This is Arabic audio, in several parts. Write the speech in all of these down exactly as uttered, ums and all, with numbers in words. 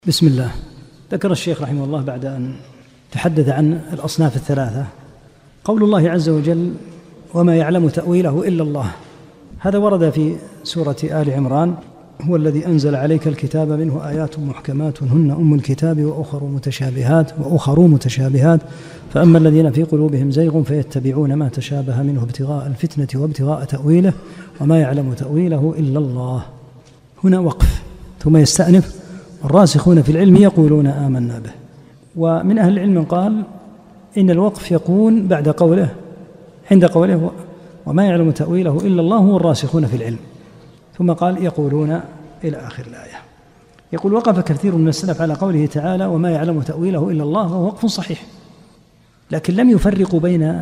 بسم الله. ذكر الشيخ رحمه الله بعد أن تحدث عن الأصناف الثلاثة قول الله عز وجل: وما يعلم تأويله إلا الله. هذا ورد في سورة آل عمران: هو الذي أنزل عليك الكتاب منه آيات محكمات هن أم الكتاب وأخر متشابهات وأخر متشابهات فأما الذين في قلوبهم زيغ فيتبعون ما تشابه منه ابتغاء الفتنة وابتغاء تأويله وما يعلم تأويله إلا الله. هنا وقف ثم يستأنف: الراسخون في العلم يقولون آمنا به. ومن أهل العلم قال إن الوقف يكون بعد قوله عند قوله وما يعلم تأويله إلا الله والراسخون في العلم، ثم قال يقولون إلى آخر الآية. يقول: وقف كثير من السلف على قوله تعالى وما يعلم تأويله إلا الله، وهو وقف صحيح، لكن لم يفرقوا بين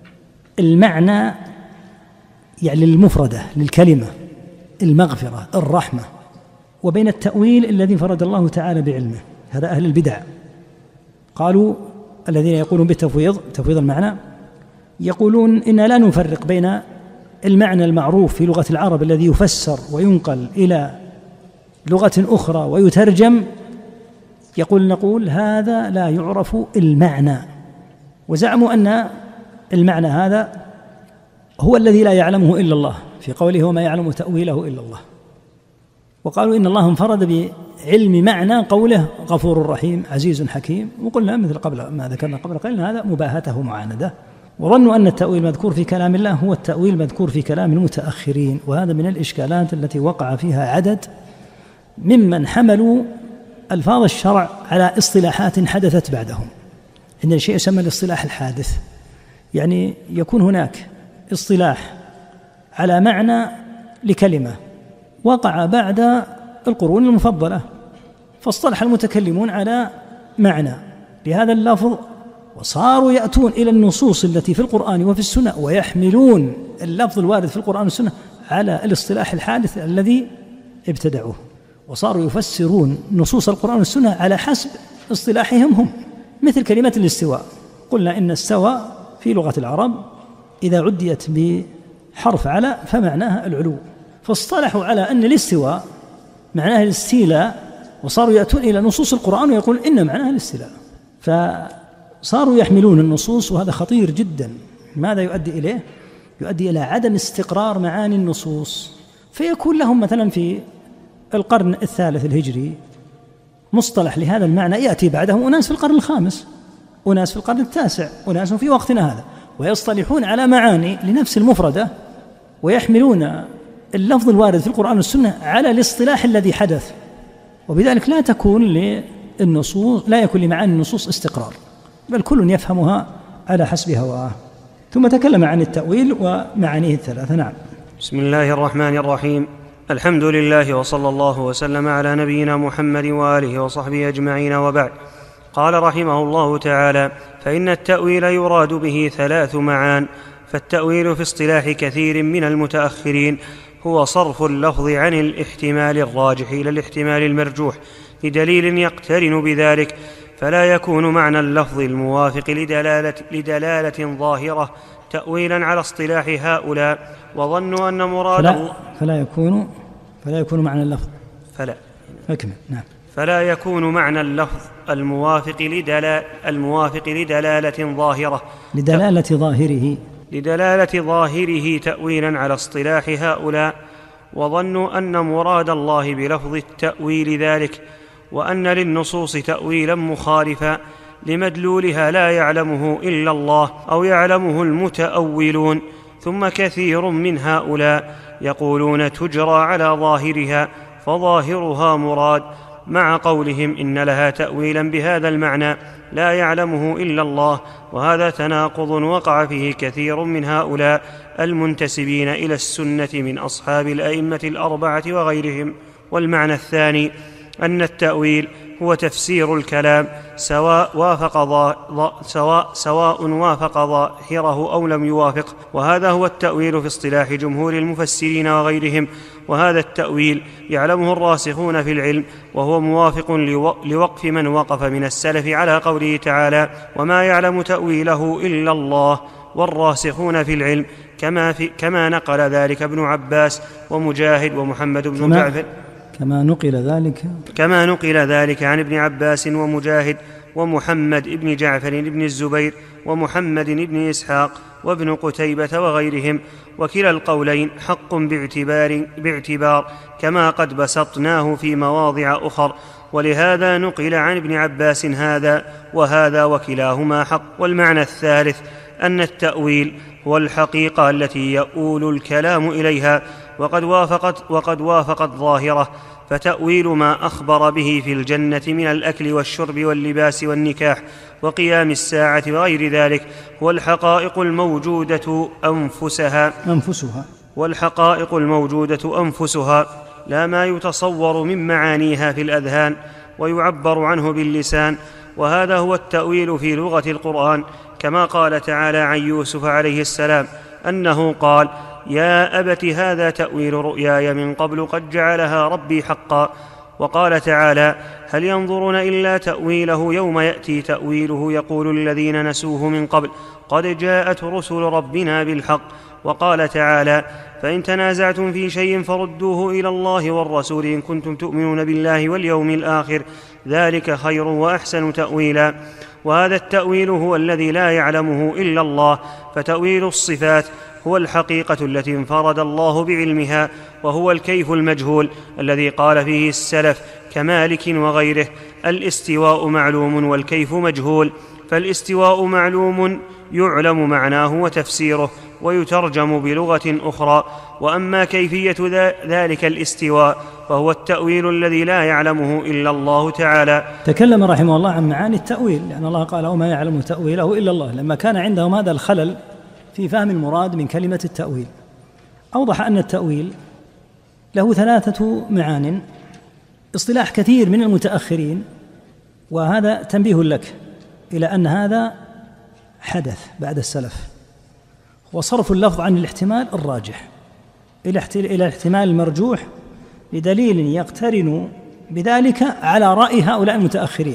المعنى يعني المفردة للكلمة المغفرة الرحمة وبين التأويل الذي فرد الله تعالى بعلمه. هذا أهل البدع قالوا الذين يقولون بالتفويض تفويض المعنى يقولون إن لا نفرق بين المعنى المعروف في لغة العرب الذي يفسر وينقل إلى لغة أخرى ويترجم، يقول نقول هذا لا يعرف المعنى، وزعموا أن المعنى هذا هو الذي لا يعلمه إلا الله في قوله وما يعلم تأويله إلا الله. وقالوا إن الله انفرد بعلم معنى قوله غفور رحيم عزيز حكيم، وقلنا مثل قبل ما ذكرنا قبل قليل هذا مباهته معاندة، وظنوا أن التأويل المذكور في كلام الله هو التأويل المذكور في كلام المتأخرين. وهذا من الإشكالات التي وقع فيها عدد ممن حملوا ألفاظ الشرع على اصطلاحات حدثت بعدهم. إن الشيء يسمى الاصطلاح الحادث، يعني يكون هناك اصطلاح على معنى لكلمة وقع بعد القرون المفضلة، فاصطلح المتكلمون على معنى لهذا اللفظ، وصاروا يأتون إلى النصوص التي في القرآن وفي السنة ويحملون اللفظ الوارد في القرآن والسنة على الاصطلاح الحادث الذي ابتدعوه، وصاروا يفسرون نصوص القرآن والسنة على حسب اصطلاحهم هم. مثل كلمة الاستواء، قلنا إن استوى في لغة العرب إذا عديت بحرف على فمعناها العلو، فاصطلحوا على أن الاستواء معناها الاستيلاء، وصاروا يأتون إلى نصوص القرآن ويقول إن معناها الاستيلاء، فصاروا يحملون النصوص، وهذا خطير جدا. ماذا يؤدي إليه؟ يؤدي إلى عدم استقرار معاني النصوص، فيكون لهم مثلا في القرن الثالث الهجري مصطلح لهذا المعنى، يأتي بعدهم أناس في القرن الخامس، أناس في القرن التاسع، أناس في وقتنا هذا، ويصطلحون على معاني لنفس المفردة ويحملون اللفظ الوارد في القرآن والسنة على الاصطلاح الذي حدث، وبذلك لا تكون للنصوص لا يكون لمعاني النصوص استقرار، بل كل يفهمها على حسب هواه. ثم تكلم عن التأويل ومعانيه الثلاثة. نعم. بسم الله الرحمن الرحيم. الحمد لله وصلى الله وسلم على نبينا محمد وآله وصحبه أجمعين، وبعد. قال رحمه الله تعالى: فإن التأويل يراد به ثلاث معان. فالتأويل في اصطلاح كثير من المتأخرين هو صرف اللفظ عن الاحتمال الراجح إلى الاحتمال المرجوح لدليل يقترن بذلك، فلا يكون معنى اللفظ الموافق لدلالة, لدلالة ظاهرة تأويلا على اصطلاح هؤلاء، وظنوا أن مراد فلا, فلا يكون فلا يكون معنى اللفظ فلا أكمل. نعم. فلا يكون معنى اللفظ الموافق لدلالة الموافق لدلالة ظاهرة لدلالة ظاهره لدلالة ظاهره تأويلا على اصطلاح هؤلاء، وظنوا أن مراد الله بلفظ التأويل ذلك، وأن للنصوص تأويلا مخالفا لمدلولها لا يعلمه إلا الله أو يعلمه المتأولون. ثم كثير من هؤلاء يقولون تجرى على ظاهرها، فظاهرها مراد، مع قولهم إن لها تأويلا بهذا المعنى لا يعلمه إلا الله، وهذا تناقض وقع فيه كثير من هؤلاء المنتسبين إلى السنة من أصحاب الأئمة الأربعة وغيرهم. والمعنى الثاني أن التأويل هو تفسير الكلام سواء وافق, ظا... سواء... سواء وافق ظاهره أو لم يوافق، وهذا هو التأويل في اصطلاح جمهور المفسرين وغيرهم. وهذا التأويل يعلمه الراسخون في العلم، وهو موافق لوقف من وقف من السلف على قوله تعالى: وما يعلم تأويله إلا الله والراسخون في العلم، كما, في كما نقل ذلك ابن عباس ومجاهد ومحمد بن جعفر كما نقل ذلك كما نقل ذلك عن ابن عباس ومجاهد ومحمد بن جعفر بن الزبير ومحمد بن إسحاق وابن قتيبة وغيرهم، وكلا القولين حق باعتبار, باعتبار كما قد بسطناه في مواضع أخر، ولهذا نقل عن ابن عباس هذا وهذا وكلاهما حق. والمعنى الثالث أن التأويل هو الحقيقة التي يؤول الكلام إليها وقد وافقت, وقد وافقت ظاهره، فتأويل ما أخبر به في الجنة من الأكل والشرب واللباس والنكاح وقيام الساعة وغير ذلك هو الحقائق الموجودة أنفسها أنفسها والحقائق الموجودة أنفسها لا ما يتصور من معانيها في الأذهان ويعبر عنه باللسان، وهذا هو التأويل في لغة القرآن، كما قال تعالى عن يوسف عليه السلام أنه قال: يا أبت هذا تأويل رؤياي من قبل قد جعلها ربي حقا. وقال تعالى: هل ينظرون إلا تأويله يوم يأتي تأويله يقول الذين نسوه من قبل قد جاءت رسل ربنا بالحق. وقال تعالى: فإن تنازعتم في شيء فردوه إلى الله والرسول إن كنتم تؤمنون بالله واليوم الآخر ذلك خير وأحسن تأويلا. وهذا التأويل هو الذي لا يعلمه إلا الله، فتأويل الصفات هو الحقيقة التي انفرد الله بعلمها، وهو الكيف المجهول الذي قال فيه السلف كمالك وغيره: الاستواء معلوم والكيف مجهول. فالاستواء معلوم يعلم معناه وتفسيره ويترجم بلغة أخرى، وأما كيفية ذلك الاستواء فهو التأويل الذي لا يعلمه إلا الله تعالى. تكلم رحمه الله عن معاني التأويل، لأن الله قال: وما يعلم تأويله إلا الله، لما كان عندهم هذا الخلل في فهم المراد من كلمة التأويل. أوضح أن التأويل له ثلاثة معان، اصطلاح كثير من المتأخرين، وهذا تنبيه لك إلى أن هذا حدث بعد السلف، وصرف اللفظ عن الاحتمال الراجح إلى الاحتمال المرجوح لدليل يقترن بذلك على رأي هؤلاء المتأخرين.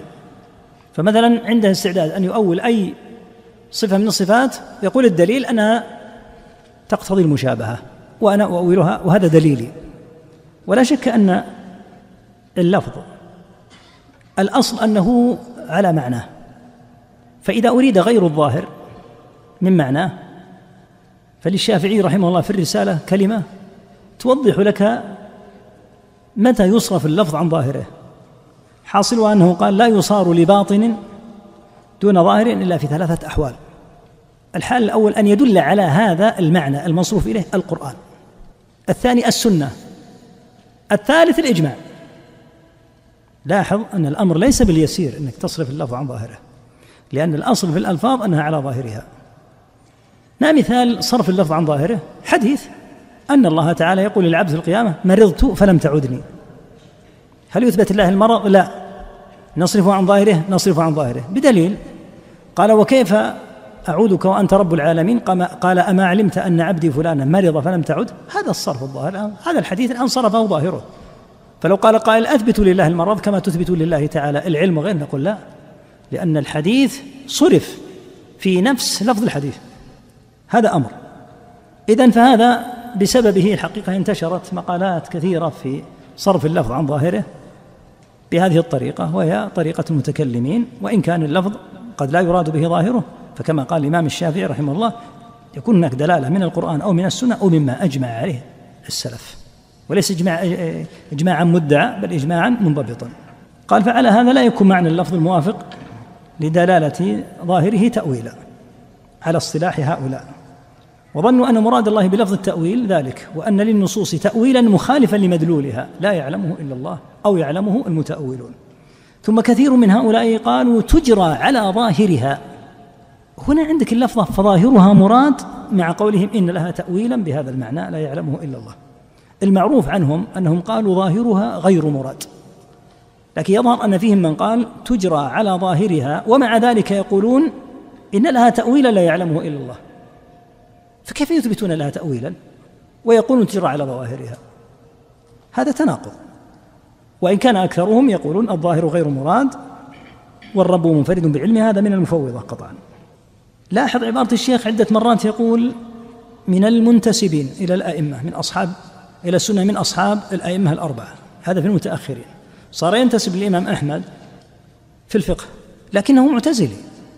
فمثلا عنده استعداد أن يؤول أي صفة من الصفات، يقول الدليل أنها تقتضي المشابهة وأنا أؤولها وهذا دليلي. ولا شك أن اللفظ الأصل أنه على معناه، فإذا أريد غير الظاهر من معناه فللشافعي رحمه الله في الرسالة كلمة توضح لك متى يصرف اللفظ عن ظاهره. حاصلها أنه قال: لا يصار لباطن دون ظاهر إلا في ثلاثة أحوال. الحال الأول أن يدل على هذا المعنى المصروف إليه القرآن، الثاني السنة، الثالث الإجماع. لاحظ أن الأمر ليس باليسير أنك تصرف اللفظ عن ظاهره، لأن الأصل في الألفاظ أنها على ظاهرها. ما مثال صرف اللفظ عن ظاهره؟ حديث أن الله تعالى يقول للعبد في القيامة: مرضت فلم تعدني. هل يثبت الله المرض؟ لا. نصرفه عن ظاهره؟ نصرفه عن ظاهره بدليل. قال: وكيف أعودك وأنت رب العالمين؟ قال: أما علمت أن عبدي فلانا مرض فلم تعد؟ هذا الصرف الظاهر، هذا الحديث الآن صرفه ظاهره. فلو قال قائل: أثبت لله المرض كما تثبت لله تعالى العلم وغيره، نقول لا، لأن الحديث صرف في نفس لفظ الحديث. هذا أمر. إذن فهذا بسببه الحقيقة انتشرت مقالات كثيرة في صرف اللفظ عن ظاهره بهذه الطريقة، وهي طريقة المتكلمين، وإن كان اللفظ قد لا يراد به ظاهره، فكما قال الإمام الشافعي رحمه الله: يكون هناك دلالة من القرآن أو من السنة أو مما أجمع عليه السلف، وليس إجماع إجماعا مدعى بل إجماعا منضبطا. قال: فعلى هذا لا يكون معنى اللفظ الموافق لدلالة ظاهره تأويلا على اصطلاح هؤلاء، وظنوا أن مراد الله بلفظ التأويل ذلك، وأن للنصوص تأويلا مخالفا لمدلولها لا يعلمه إلا الله أو يعلمه المتأولون. ثم كثير من هؤلاء قالوا: تجرى على ظاهرها. هنا عندك اللفظة فظاهرها مراد، مع قولهم إن لها تأويلا بهذا المعنى لا يعلمه إلا الله. المعروف عنهم أنهم قالوا ظاهرها غير مراد، لكن يظهر أن فيهم من قال تجرى على ظاهرها، ومع ذلك يقولون إن لها تأويلا لا يعلمه إلا الله. فكيف يثبتون لها تأويلا ويقولون تجرى على ظواهرها؟ هذا تناقض. وإن كان أكثرهم يقولون الظاهر غير مراد والرب منفرد بعلمه، هذا من المفوضة قطعا. لاحظ عبارة الشيخ عدة مرات يقول: من المنتسبين إلى الأئمة من أصحاب إلى السنة من أصحاب الأئمة الأربعة، هذا في المتأخرين. صار ينتسب للإمام أحمد في الفقه لكنه معتزلي،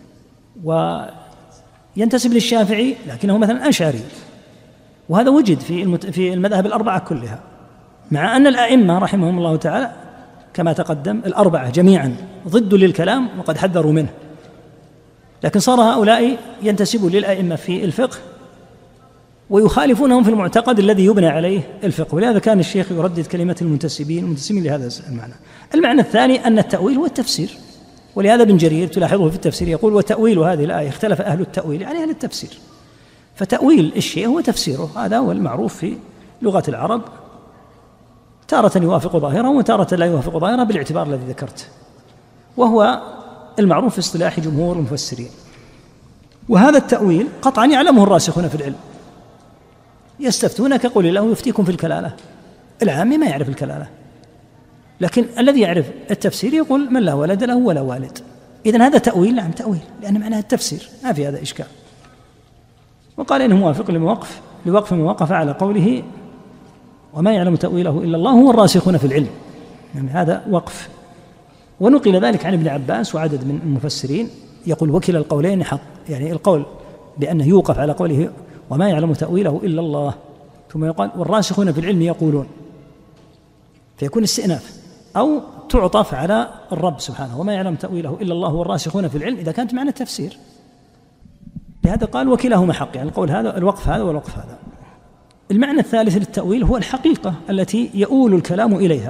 وينتسب للشافعي لكنه مثلا أشعري، وهذا وجد في في المذاهب الأربعة كلها، مع أن الأئمة رحمهم الله تعالى كما تقدم الأربعة جميعا ضد للكلام وقد حذروا منه، لكن صار هؤلاء ينتسبون للأئمة في الفقه ويخالفونهم في المعتقد الذي يبنى عليه الفقه. ولهذا كان الشيخ يردد كلمة المنتسبين المنتسبين لهذا المعنى. المعنى الثاني أن التأويل هو التفسير، ولهذا ابن جرير تلاحظه في التفسير يقول وتأويل هذه الآية اختلف أهل التأويل، يعني أهل التفسير. فتأويل الشيء هو تفسيره، هذا هو المعروف في لغة العرب، تارة يوافق ظاهرة وتارة لا يوافق ظاهرة بالاعتبار الذي ذكرت، وهو المعروف في اصطلاح جمهور المفسرين. وهذا التأويل قطعا يعلمه الراسخون في العلم، يستفتونك قل الله يفتيكم في الكلالة، العامي ما يعرف الكلالة، لكن الذي يعرف التفسير يقول من لا ولد له ولا والد. إذن هذا تأويل، نعم تأويل، لأن معناه التفسير، ما في هذا إشكال. وقال إنه موافق لموقف لوقف من وقف على قوله وما يعلم تأويله إلا الله هو الراسخون في العلم، يعني هذا وقف. ونقل ذلك عن ابن عباس وعدد من المفسرين يقول وكلا القولين حق، يعني القول بأنه يوقف على قوله وما يعلم تأويله إلا الله، ثم يقال والراسخون في العلم يقولون، فيكون استئناف، أو تعطف على الرب سبحانه وما يعلم تأويله إلا الله والراسخون في العلم إذا كانت معنى التفسير. لهذا قال وكلاهما حق، يعني القول هذا الوقف هذا والوقف هذا. المعنى الثالث للتأويل هو الحقيقة التي يؤول الكلام إليها.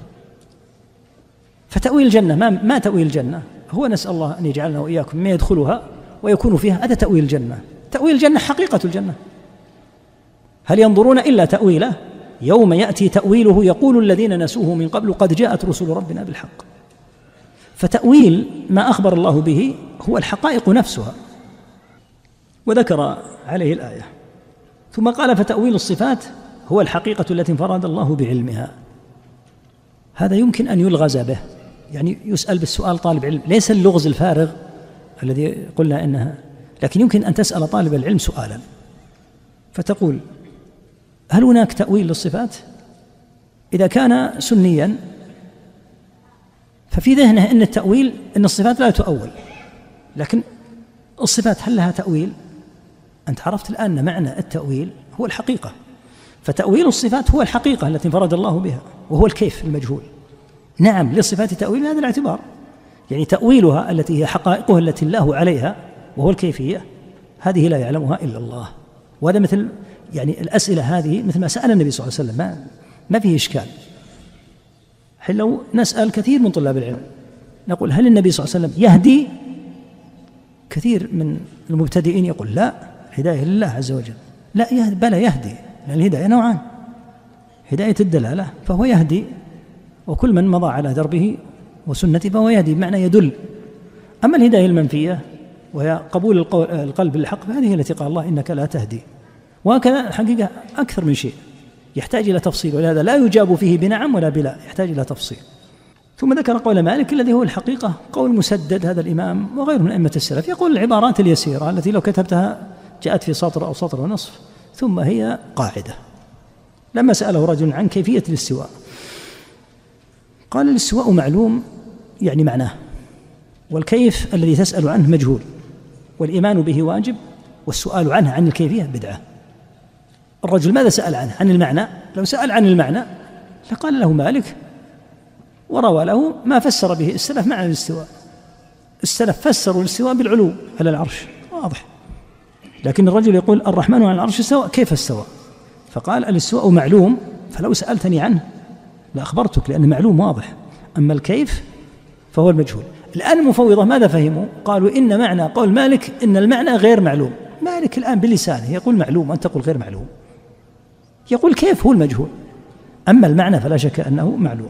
فتأويل الجنة ما, ما تأويل الجنة هو نسأل الله أن يجعلنا وإياكم ما يدخلها ويكون فيها، هذا تأويل الجنة. تأويل الجنة حقيقة الجنة، هل ينظرون إلا تأويله يوم يأتي تأويله يقول الذين نسوه من قبل قد جاءت رسل ربنا بالحق. فتأويل ما أخبر الله به هو الحقائق نفسها، وذكر عليه الآية. ثم قال فتأويل الصفات هو الحقيقة التي انفرد الله بعلمها. هذا يمكن أن يلغز به، يعني يسأل بالسؤال طالب علم، ليس اللغز الفارغ الذي قلنا إنها، لكن يمكن أن تسأل طالب العلم سؤالا فتقول هل هناك تأويل للصفات؟ إذا كان سنيا ففي ذهنه أن التأويل أن الصفات لا تؤول، لكن الصفات هل لها تأويل؟ أنت عرفت الآن معنى التأويل هو الحقيقة، فتأويل الصفات هو الحقيقة التي انفرد الله بها، وهو الكيف المجهول. نعم للصفات تأويل من هذا الاعتبار، يعني تأويلها التي هي حقائقها التي الله عليها وهو الكيفية، هذه لا يعلمها إلا الله. وهذا مثل يعني الأسئلة هذه مثل ما سأل النبي صلى الله عليه وسلم، ما, ما فيه إشكال. حين لو نسأل كثير من طلاب العلم نقول هل النبي صلى الله عليه وسلم يهدي؟ كثير من المبتدئين يقول لا، هداية لله عز وجل. لا يهدي، بلى يهدي، لأن الهداية نوعان، هداية الدلالة فهو يهدي، وكل من مضى على دربه وسنته فهو يهدي بمعنى يدل. أما الهداية المنفية وهي قبول القلب للحق فهذه التي قال الله إنك لا تهدي. وهكذا الحقيقة أكثر من شيء يحتاج إلى تفصيل، ولهذا لا يجاب فيه بنعم ولا بلا، يحتاج إلى تفصيل. ثم ذكر قول مالك الذي هو الحقيقة، قول مسدد هذا الإمام وغيره من أئمة السلف، يقول العبارات اليسيرة التي لو كتبتها جاءت في سطر أو سطر ونصف ثم هي قاعدة. لما سأله رجل عن كيفية الاستواء قال الاستواء معلوم يعني معناه، والكيف الذي تسأل عنه مجهول، والإيمان به واجب، والسؤال عنه عن الكيفية بدعة. الرجل ماذا سأل عنه؟ عن المعنى. لو سأل عن المعنى لقال له مالك وروى له ما فسر به السلف معنى الاستواء. السلف فسروا الاستواء بالعلو على العرش، واضح. لكن الرجل يقول الرحمن على العرش استوى، كيف استوى؟ فقال الاستواء معلوم، فلو سألتني عنه لأخبرتك لأنه معلوم واضح، أما الكيف فهو المجهول. الآن المفوضة ماذا فهموا؟ قالوا إن معنى قول مالك إن المعنى غير معلوم. مالك الآن بلسانه يقول معلوم وأنت تقول غير معلوم، يقول كيف هو المجهول، أما المعنى فلا شك أنه معلوم.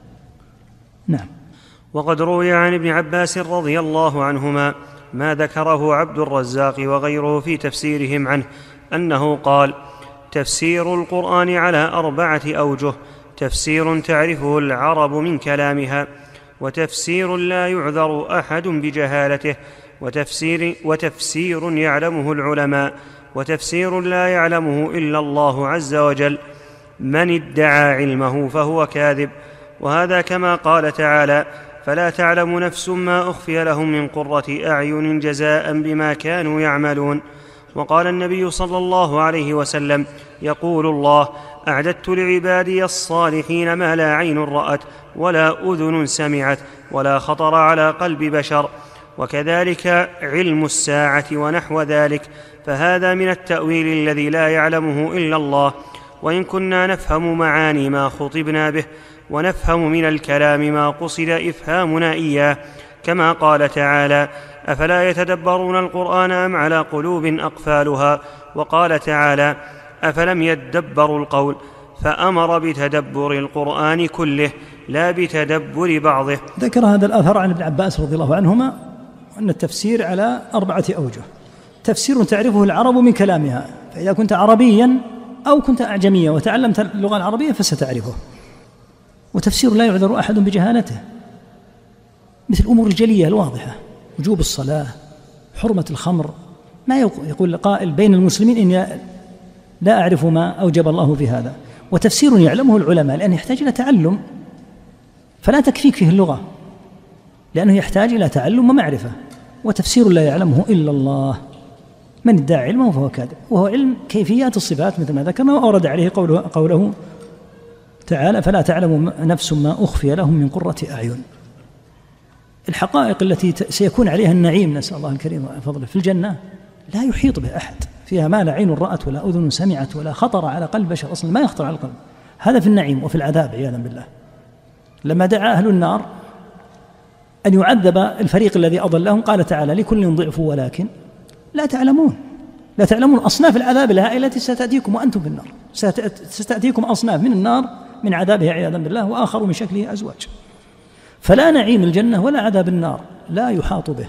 نعم. وقد روي عن ابن عباس رضي الله عنهما ما ذكره عبد الرزاق وغيره في تفسيرهم عنه أنه قال تفسير القرآن على أربعة أوجه: تفسير تعرفه العرب من كلامها، وتفسير لا يعذر أحد بجهالته، وتفسير, وتفسير يعلمه العلماء، وتفسير لا يعلمه إلا الله عز وجل. من ادعى علمه فهو كاذب، وهذا كما قال تعالى: فلا تعلم نفس ما أخفي لهم من قرة أعين جزاء بما كانوا يعملون. وقال النبي صلى الله عليه وسلم: يقول الله: أعددت لعبادي الصالحين ما لا عين رأت ولا أذن سمعت ولا خطر على قلب بشر. وكذلك علم الساعة ونحو ذلك، فهذا من التأويل الذي لا يعلمه إلا الله. وإن كنا نفهم معاني ما خطبنا به، ونفهم من الكلام ما قصد إفهامنا إياه، كما قال تعالى: أفلا يتدبرون القرآن أم على قلوب أقفالها. وقال تعالى: أفلم يدبروا القول، فأمر بتدبر القرآن كله لا بتدبر بعضه. ذكر هذا الأثر عن ابن عباس رضي الله عنهما أن التفسير على أربعة أوجه: تفسير تعرفه العرب من كلامها، فإذا كنت عربيا أو كنت أعجميا وتعلمت اللغة العربية فستعرفه. وتفسير لا يعذر أحد بجهالته، مثل الأمور الجلية الواضحة: وجوب الصلاة، حرمة الخمر. ما يقول قائل بين المسلمين إني لا أعرف ما أوجب الله في هذا. وتفسير يعلمه العلماء لأنه يحتاج إلى تعلم، فلا تكفيك فيه اللغة، لأنه يحتاج إلى تعلم ومعرفة. وتفسير لا يعلمه إلا الله، من ادعى علمه فهو كاذب، وهو علم كيفيات الصفات مثل ما ذكرنا. وأورد عليه قوله, قوله تعالى: فلا تعلم نفس ما أخفي لهم من قرة أعين. الحقائق التي سيكون عليها النعيم، نسأل الله الكريم وفضله، في الجنة لا يحيط به أحد، فيها ما لا عين رأت ولا أذن سمعت ولا خطر على قلب بشر، أصلا ما يخطر على القلب. هذا في النعيم. وفي العذاب عياذا بالله، لما دعا أهل النار أن يعذب الفريق الذي أضلهم، قال تعالى: لكل ضعف ولكن لا تعلمون. لا تعلمون أصناف العذاب الهائلة التي ستأتيكم وأنتم في النار. ستأتيكم أصناف من النار من عذابها عياذا بالله، وآخر من شكله أزواج. فلا نعيم الجنة ولا عذاب النار لا يحاط به،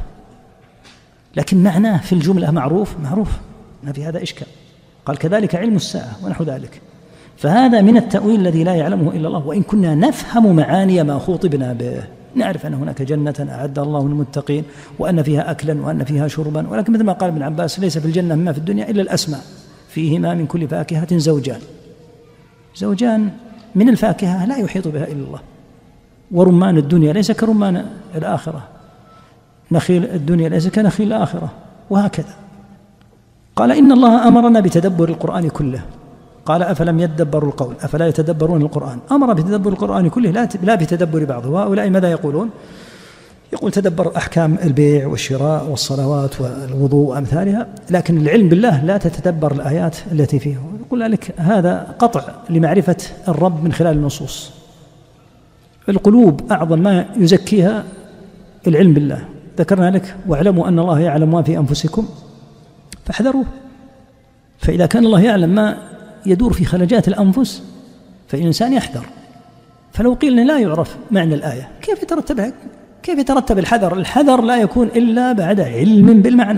لكن معناه في الجملة معروف معروف، ما في هذا إشكال. قال: كذلك علم الساعة ونحو ذلك. فهذا من التأويل الذي لا يعلمه إلا الله. وإن كنا نفهم معاني ما خوطبنا به، نعرف أن هناك جنة أعد الله للمتقين، وأن فيها أكلا وأن فيها شربا، ولكن مثل ما قال ابن عباس: ليس في الجنة مما في الدنيا إلا الأسماء، فيهما من كل فاكهة زوجان. زوجان من الفاكهة لا يحيط بها إلا الله. ورمان الدنيا ليس كرمان الآخرة، نخيل الدنيا ليس كنخيل الآخرة، وهكذا. قال: إن الله أمرنا بتدبر القرآن كله. قال: أفلم يدبروا القول، أفلا يتدبرون القرآن. أمر بتدبر القرآن كله لا بتدبر بعضه. وهؤلاء ماذا يقولون؟ يقول: تدبر أحكام البيع والشراء والصلوات والوضوء وأمثالها، لكن العلم بالله لا تتدبر الآيات التي فيه. يقول لك هذا قطع لمعرفة الرب من خلال النصوص. القلوب أعظم ما يزكيها العلم بالله. ذكرنا لك: واعلموا أن الله يعلم ما في أنفسكم فاحذروه. فإذا كان الله يعلم ما يدور في خلجات الأنفس فالإنسان يحذر. فلو قيل لا يعرف معنى الآية، كيف يترتب كيف يترتب الحذر؟ الحذر لا يكون إلا بعد علم بالمعنى.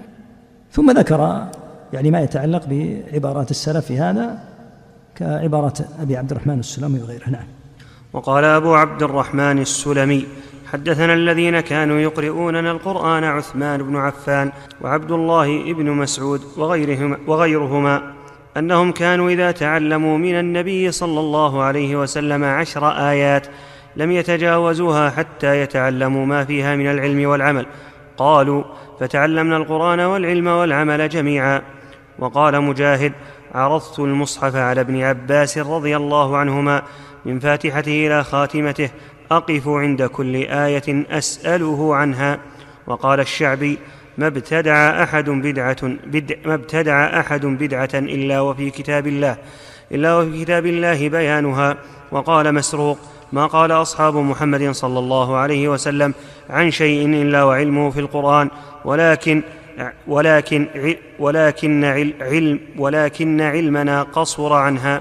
ثم ذكر يعني ما يتعلق بعبارات السلف في هذا، كعبارة أبي عبد الرحمن السلمي وغيره. نعم. وقال أبو عبد الرحمن السلمي: حدثنا الذين كانوا يقرؤوننا القرآن عثمان بن عفان وعبد الله بن مسعود وغيرهما, وغيرهما أنهم كانوا إذا تعلموا من النبي صلى الله عليه وسلم عشر آيات لم يتجاوزوها حتى يتعلموا ما فيها من العلم والعمل. قالوا: فتعلمنا القرآن والعلم والعمل جميعا. وقال مجاهد: عرضت المصحف على ابن عباس رضي الله عنهما من فاتحته إلى خاتمته، أقف عند كل آية أسأله عنها. وقال الشعبي: ما ابتدع أحد بدعة بدع ما ابتدع أحد بدعة إلا وفي كتاب الله إلا وفي كتاب الله بيانها. وقال مسروق: ما قال أصحاب محمد صلى الله عليه وسلم عن شيء إلا وعلمه في القرآن، ولكن ولكن ولكن علم ولكن علمنا قصر عنها.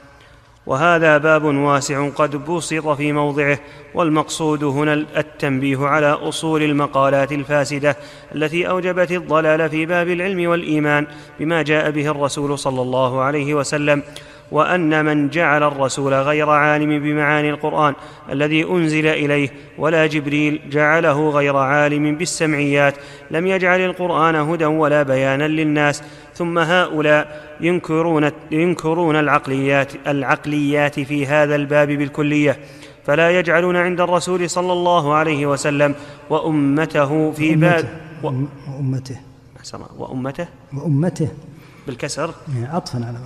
وهذا باب واسع قد بسط في موضعه، والمقصود هنا التنبيه على أصول المقالات الفاسدة التي أوجبت الضلال في باب العلم والإيمان بما جاء به الرسول صلى الله عليه وسلم، وأن من جعل الرسول غير عالم بمعاني القرآن الذي أنزل إليه ولا جبريل جعله غير عالم بالسمعيات لم يجعل القرآن هدى ولا بيانا للناس. ثم هؤلاء ينكرون, ينكرون العقليات, العقليات في هذا الباب بالكلية، فلا يجعلون عند الرسول صلى الله عليه وسلم وأمته في باب وأمته وأمته وأمته بالكسر عطفا على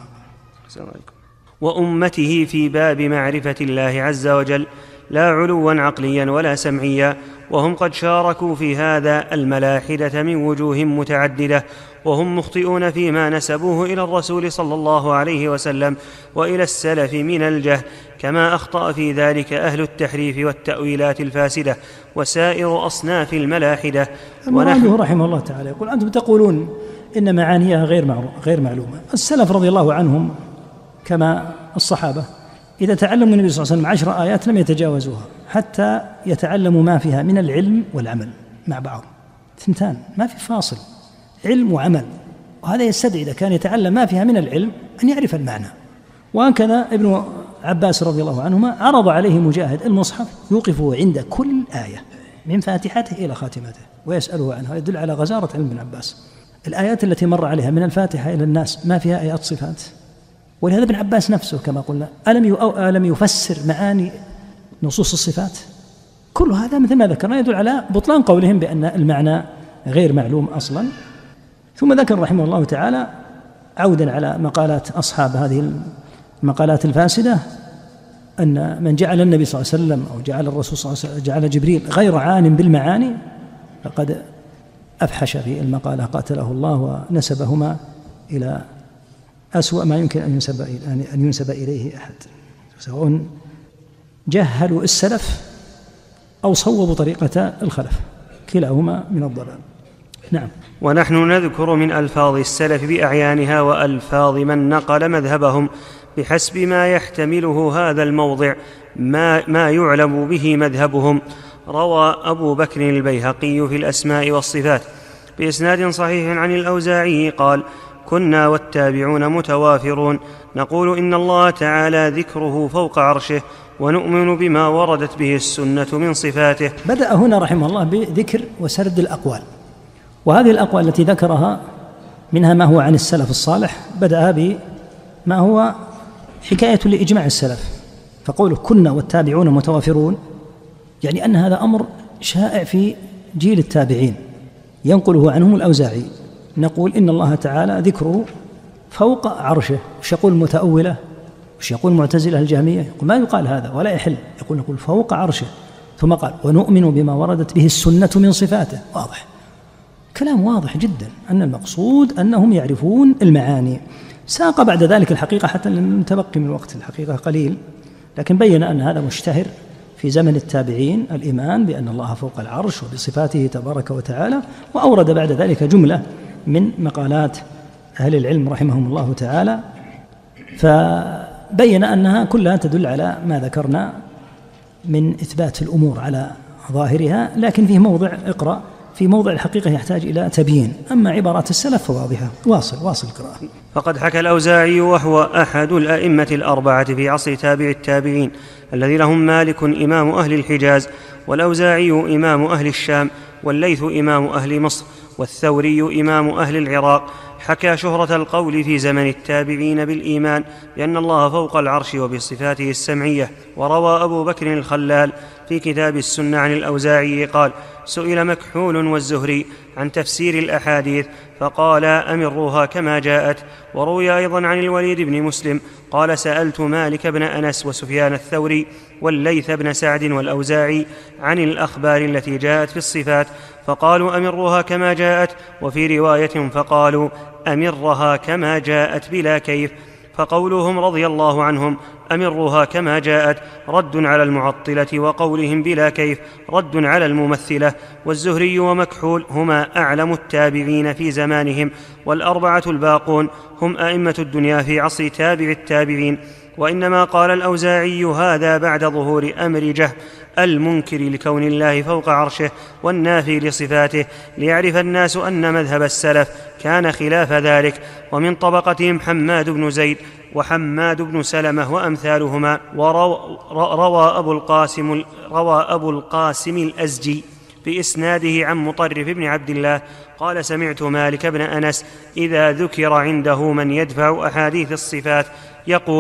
وأمته في باب معرفة الله عز وجل لا علوا عقليا ولا سمعيا، وهم قد شاركوا في هذا الملاحدة من وجوه متعددة، وهم مخطئون فيما نسبوه إلى الرسول صلى الله عليه وسلم وإلى السلف من الجهل، كما أخطأ في ذلك أهل التحريف والتأويلات الفاسدة وسائر أصناف الملاحدة. ونحن رحمه الله تعالى يقول أنتم تقولون إن معانيها غير معلومة. السلف رضي الله عنهم كما الصحابة إذا تعلموا النبي صلى الله عليه وسلم عشر آيات لم يتجاوزوها حتى يتعلموا ما فيها من العلم والعمل مع بعض، ثنتان ما في فاصل، علم وعمل، وهذا يستدعي إذا كان يتعلم ما فيها من العلم أن يعرف المعنى. وهكذا ابن عباس رضي الله عنهما عرض عليه مجاهد المصحف يوقفه عند كل آية من فاتحته إلى خاتمته ويسأله عنها، يدل على غزارة علم ابن عباس. الآيات التي مر عليها من الفاتحة إلى الناس ما فيها آيات صفات، ولهذا ابن عباس نفسه كما قلنا ألم ألم يفسر معاني نصوص الصفات؟ كل هذا مثل ما ذكرنا يدل على بطلان قولهم بأن المعنى غير معلوم أصلا. ثم ذكر رحمه الله تعالى عودا على مقالات أصحاب هذه المقالات الفاسدة أن من جعل النبي صلى الله عليه وسلم أو جعل الرسول صلى الله عليه وسلم جعل جبريل غير عالم بالمعاني فقد أفحش في المقالة قاتله الله ونسبهما إلى أسوأ ما يمكن أن ينسب أن ينسب إليه أحد، سواء جهلوا السلف أو صوبوا طريقة الخلف، كلاهما من الضلال. نعم. ونحن نذكر من ألفاظ السلف بأعيانها وألفاظ من نقل مذهبهم بحسب ما يحتمله هذا الموضع ما, ما يعلم به مذهبهم. روى أبو بكر البيهقي في الأسماء والصفات بإسناد صحيح عن الأوزاعي قال: كنا والتابعون متوافرون نقول إن الله تعالى ذكره فوق عرشه ونؤمن بما وردت به السنة من صفاته. بدأ هنا رحمه الله بذكر وسرد الأقوال، وهذه الأقوال التي ذكرها منها ما هو عن السلف الصالح بدأ بما هو حكاية لإجماع السلف، فقوله كنا والتابعون متوافرون يعني أن هذا أمر شائع في جيل التابعين ينقله عنهم الأوزاعي. نقول إن الله تعالى ذكره فوق عرشه. وش يقول المتأولة؟ وش يقول المعتزلة الجهمية؟ يقول ما يقال هذا ولا يحل، يقول نقول فوق عرشه. ثم قال ونؤمن بما وردت به السنة من صفاته. واضح، كلام واضح جدا أن المقصود أنهم يعرفون المعاني. ساق بعد ذلك الحقيقة حتى لم تبقي من الوقت الحقيقة قليل، لكن بين أن هذا مشتهر في زمن التابعين الإيمان بأن الله فوق العرش وبصفاته تبارك وتعالى، وأورد بعد ذلك جملة من مقالات أهل العلم رحمهم الله تعالى، فبين أنها كلها تدل على ما ذكرنا من إثبات الأمور على ظاهرها، لكن فيه موضع اقرأ في موضع الحقيقة يحتاج إلى تبيين. أما عبارات السلف فواضحة. واصل واصل القراءة. فقد حكى الأوزاعي وهو أحد الأئمة الأربعة في عصر تابع التابعين الذي لهم مالك إمام أهل الحجاز، والأوزاعي إمام أهل الشام، والليث إمام أهل مصر، والثوري إمام أهل العراق. حكى شهرة القول في زمن التابعين بالإيمان بأن الله فوق العرش وبصفاته السمعية. وروى أبو بكر الخلال في كتاب السنة عن الأوزاعي قال: سئل مكحول والزهري عن تفسير الأحاديث فقال: أمروها كما جاءت. وروي أيضا عن الوليد بن مسلم قال: سألت مالك بن أنس وسفيان الثوري والليث بن سعد والأوزاعي عن الأخبار التي جاءت في الصفات فقالوا: أمروها كما جاءت. وفي رواية فقالوا: أمرها كما جاءت بلا كيف. فقولهم رضي الله عنهم أمروها كما جاءت رد على المعطلة، وقولهم بلا كيف رد على الممثلة. والزهري ومكحول هما أعلم التابعين في زمانهم، والأربعة الباقون هم أئمة الدنيا في عصر تابع التابعين. وإنما قال الأوزاعي هذا بعد ظهور أمر جهم المنكر لكون الله فوق عرشه والنافي لصفاته، ليعرف الناس أن مذهب السلف كان خلاف ذلك. ومن طبقتهم حماد بن زيد وحماد بن سلمة وأمثالهما. وروى أبو القاسم, روى أبو القاسم الأزجي بإسناده عن مطرف بن عبد الله قال: سمعت مالك بن أنس إذا ذكر عنده من يدفع أحاديث الصفات يقول: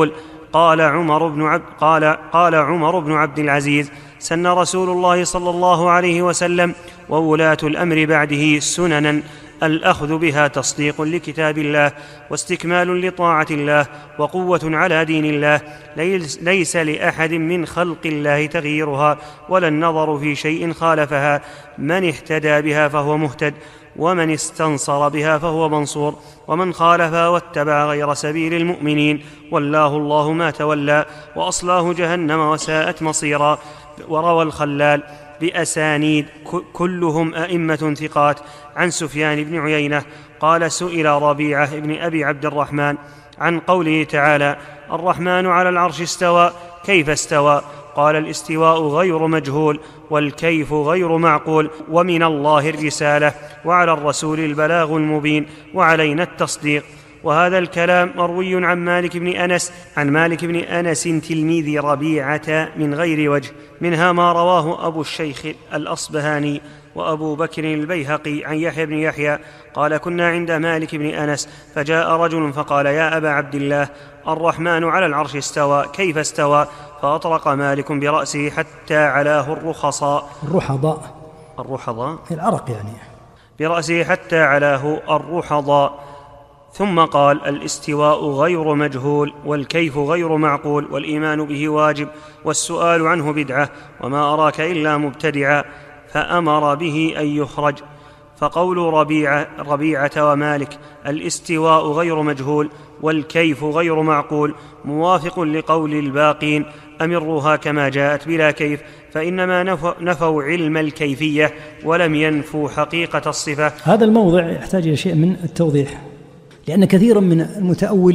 قال عمر بن عبد قال قال عمر بن عبد العزيز: سن رسول الله صلى الله عليه وسلم وولاة الأمر بعده سننا الأخذ بها تصديق لكتاب الله واستكمال لطاعة الله وقوة على دين الله، ليس لأحد من خلق الله تغييرها ولا النظر في شيء خالفها، من اهتدى بها فهو مهتد، ومن استنصر بها فهو منصور، ومن خالفها واتبع غير سبيل المؤمنين والله الله ما تولى وأصلاه جهنم وساءت مصيرا. وروى الخلال بأسانيد كلهم أئمة ثقات عن سفيان بن عيينة قال: سئل ربيعة بن أبي عبد الرحمن عن قوله تعالى: الرحمن على العرش استوى، كيف استوى؟ قال: الاستواء غير مجهول، والكيف غير معقول، ومن الله الرسالة، وعلى الرسول البلاغ المبين، وعلينا التصديق. وهذا الكلام مروي عن مالك بن أنس عن مالك بن أنس تلميذ ربيعة من غير وجه، منها ما رواه أبو الشيخ الأصبهاني وأبو بكر البيهقي عن يحيى بن يحيى قال: كنا عند مالك بن أنس فجاء رجل فقال: يا أبا عبد الله، الرحمن على العرش استوى، كيف استوى؟ فأطرق مالك برأسه حتى علاه الرخصاء الرحضاء الرحضاء العرق يعني برأسه حتى علاه الرحضاء، ثم قال: الاستواء غير مجهول، والكيف غير معقول، والإيمان به واجب، والسؤال عنه بدعة، وما أراك إلا مبتدعا، فأمر به أن يخرج. فقول ربيعة, ربيعة ومالك الاستواء غير مجهول والكيف غير معقول موافق لقول الباقين: أمروها كما جاءت بلا كيف، فإنما نفوا علم الكيفية ولم ينفوا حقيقة الصفة. هذا الموضع يحتاج إلى شيء من التوضيح، لأن كثيرا من المتأول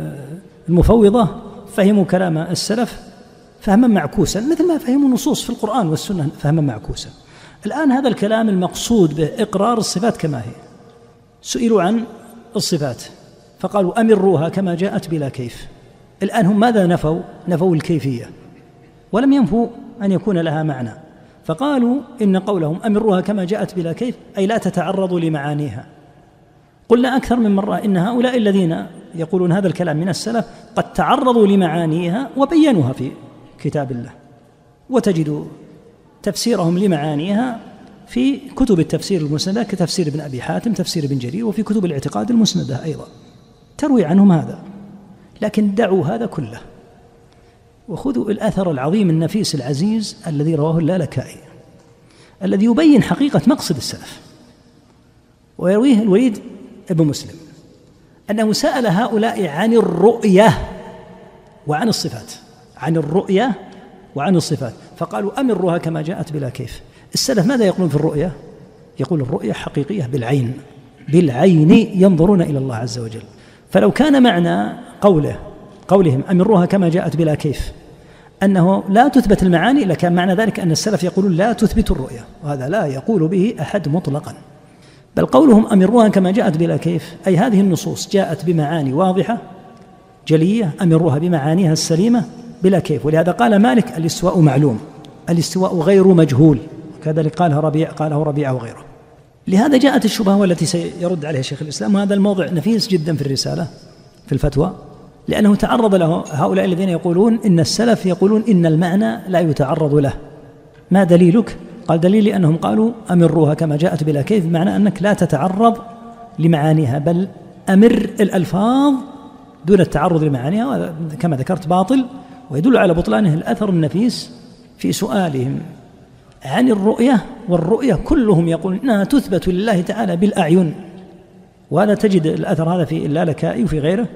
المفوضة فهموا كلام السلف فهما معكوسا، مثل ما فهموا نصوص في القرآن والسنة فهما معكوسا. الآن هذا الكلام المقصود به إقرار الصفات كما هي. سئلوا عن الصفات فقالوا: أمروها كما جاءت بلا كيف. الآن هم ماذا نفوا؟ نفوا الكيفية ولم ينفوا أن يكون لها معنى، فقالوا إن قولهم أمروها كما جاءت بلا كيف أي لا تتعرضوا لمعانيها. قلنا أكثر من مرة إن هؤلاء الذين يقولون هذا الكلام من السلف قد تعرضوا لمعانيها وبينوها في كتاب الله، وتجدوا تفسيرهم لمعانيها في كتب التفسير المسندة كتفسير ابن أبي حاتم، تفسير ابن جرير، وفي كتب الاعتقاد المسندة أيضا تروي عنهم هذا. لكن دعوا هذا كله وخذوا الأثر العظيم النفيس العزيز الذي رواه اللالكائي الذي يبين حقيقة مقصد السلف. ويرويه الوليد ابن مسلم أنه سأل هؤلاء عن الرؤية وعن الصفات، عن الرؤية وعن الصفات، فقالوا: أمروها كما جاءت بلا كيف. السلف ماذا يقولون في الرؤية؟ يقول الرؤية حقيقية بالعين، بالعين ينظرون إلى الله عز وجل. فلو كان معنى قوله قولهم أمروها كما جاءت بلا كيف أنه لا تثبت المعاني، لكان معنى ذلك أن السلف يقولون لا تثبت الرؤية، وهذا لا يقول به أحد مطلقا. بل قولهم أمروها كما جاءت بلا كيف أي هذه النصوص جاءت بمعاني واضحة جلية، أمروها بمعانيها السليمة بلا كيف. ولهذا قال مالك: الاستواء معلوم، الاستواء غير مجهول، كذلك قالها ربيع قاله ربيعة وغيره. لهذا جاءت الشبهة والتي سيرد عليها شيخ الإسلام، وهذا الموضع نفيس جدا في الرسالة في الفتوى، لأنه تعرض له هؤلاء الذين يقولون إن السلف يقولون إن المعنى لا يتعرض له. ما دليلك؟ قال: دليلي أنهم قالوا أمروها كما جاءت بلا كيف، معنى أنك لا تتعرض لمعانيها، بل أمر الألفاظ دون التعرض لمعانيها، وهذا كما ذكرت باطل، ويدل على بطلانه الأثر النفيس في سؤالهم عن الرؤية. والرؤية كلهم يقولون إنها تثبت لله تعالى بالأعين، وهذا تجد الأثر هذا في اللالكائي وفي غيره،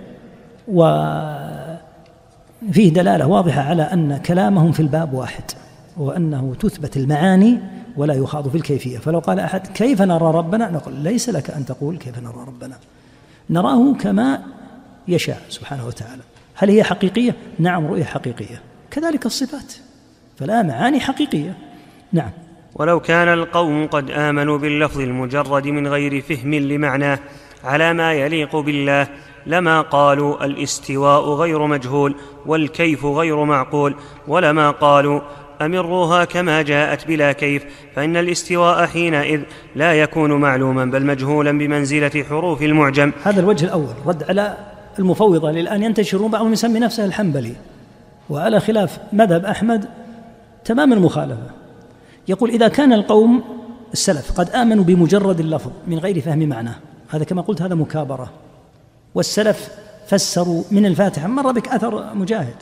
وفيه دلالة واضحة على أن كلامهم في الباب واحد، وأنه تثبت المعاني ولا يخاض في الكيفية. فلو قال أحد: كيف نرى ربنا؟ نقول: ليس لك أن تقول كيف نرى ربنا، نراه كما يشاء سبحانه وتعالى. هل هي حقيقية؟ نعم، رؤية حقيقية. كذلك الصفات، فلا معاني حقيقية. نعم. ولو كان القوم قد آمنوا باللفظ المجرد من غير فهم لمعناه على ما يليق بالله لما قالوا الاستواء غير مجهول والكيف غير معقول، ولما قالوا أمروها كما جاءت بلا كيف، فإن الاستواء حينئذ لا يكون معلوما بل مجهولا بمنزلة حروف المعجم. هذا الوجه الأول رد على المفوضة للآن ينتشرون، بعضهم يسمي نفسه الحنبلي، وعلى خلاف مذهب أحمد تمام المخالفة. يقول إذا كان القوم السلف قد آمنوا بمجرد اللفظ من غير فهم معناه، هذا كما قلت هذا مكابرة. والسلف فسروا من الفاتحة، مر بك أثر مجاهد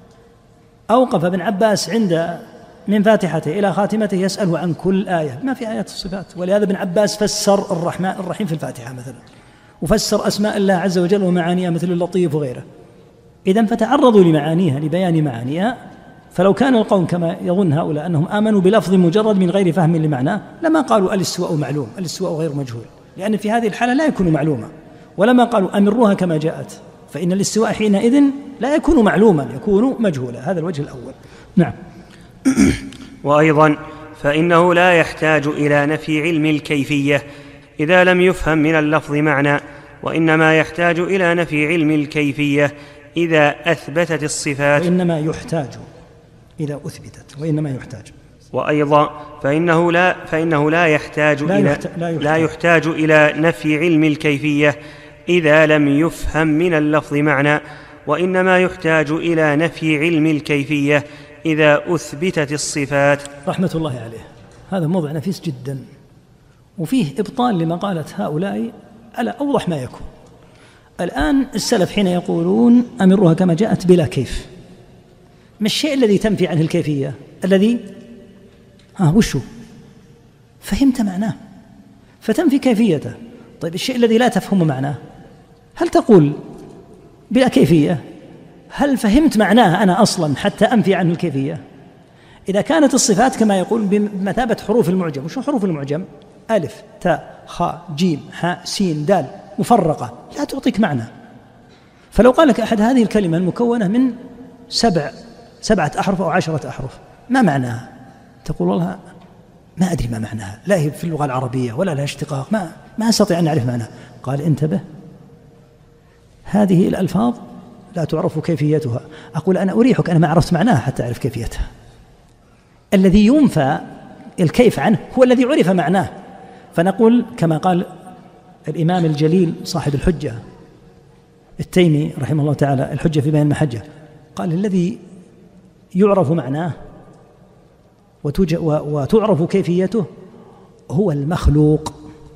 أوقف ابن عباس عند من فاتحته إلى خاتمته يسأله عن كل آية، ما في آيات الصفات، ولهذا ابن عباس فسر الرحمن الرحيم في الفاتحة مثلا، وفسر أسماء الله عز وجل ومعانيها مثل اللطيف وغيره. إذن فتعرضوا لمعانيها لبيان معانيها، فلو كان القوم كما يظن هؤلاء أنهم آمنوا بلفظ مجرد من غير فهم لمعناه لما قالوا الاستواء معلوم، الاستواء غير مجهول، لأن في هذه الحالة لا يكون معلوما، ولما قالوا أمروها كما جاءت، فإن الاستواء حينئذ لا يكون معلوما، يكون مجهولا. هذا الوجه الأول. نعم. وأيضا فإنه لا يحتاج إلى نفي علم الكيفية إذا لم يفهم من اللفظ معنى، وإنما يحتاج إلى نفي علم الكيفية إذا أثبتت الصفات، وإنما يحتاج إذا أثبتت، وإنما يحتاج. وأيضا فإنه لا, فإنه لا, يحتاج لا, إلى يحتاج لا, يحتاج لا يحتاج إلى نفي علم الكيفية إذا لم يفهم من اللفظ معنى، وإنما يحتاج إلى نفي علم الكيفية إذا أثبتت الصفات. رحمة الله عليه. هذا موضوع نفيس جدا، وفيه إبطال لمقالة هؤلاء على أوضح ما يكون. الآن السلف حين يقولون أمرها كما جاءت بلا كيف، ما الشيء الذي تنفي عنه الكيفية؟ الذي ها وشو فهمت معناه فتنفي كيفيته. طيب الشيء الذي لا تفهم معناه، هل تقول بلا كيفية؟ هل فهمت معناه أنا أصلا حتى أنفي عنه الكيفية؟ إذا كانت الصفات كما يقول بمثابة حروف المعجم، وشو حروف المعجم؟ ألف تاء خاء جيم حاء سين دال مفرقة، لا تعطيك معنى. فلو قال لك أحد هذه الكلمة المكونة من سبع سبعة أحرف أو عشرة أحرف ما معناها؟ تقول والله ما أدري ما معناها، لا هي في اللغة العربية ولا لها اشتقاق، ما ما أستطيع أن أعرف معناها. قال انتبه، هذه الألفاظ لا تعرف كيفيتها. أقول أنا أريحك، أنا ما عرفت معناها حتى أعرف كيفيتها. الذي ينفى الكيف عنه هو الذي عرف معناه. فنقول كما قال الإمام الجليل صاحب الحجة التيمي رحمه الله تعالى، الحجة في بيان المحجة، قال الذي يعرف معناه وتعرف كيفيته هو المخلوق.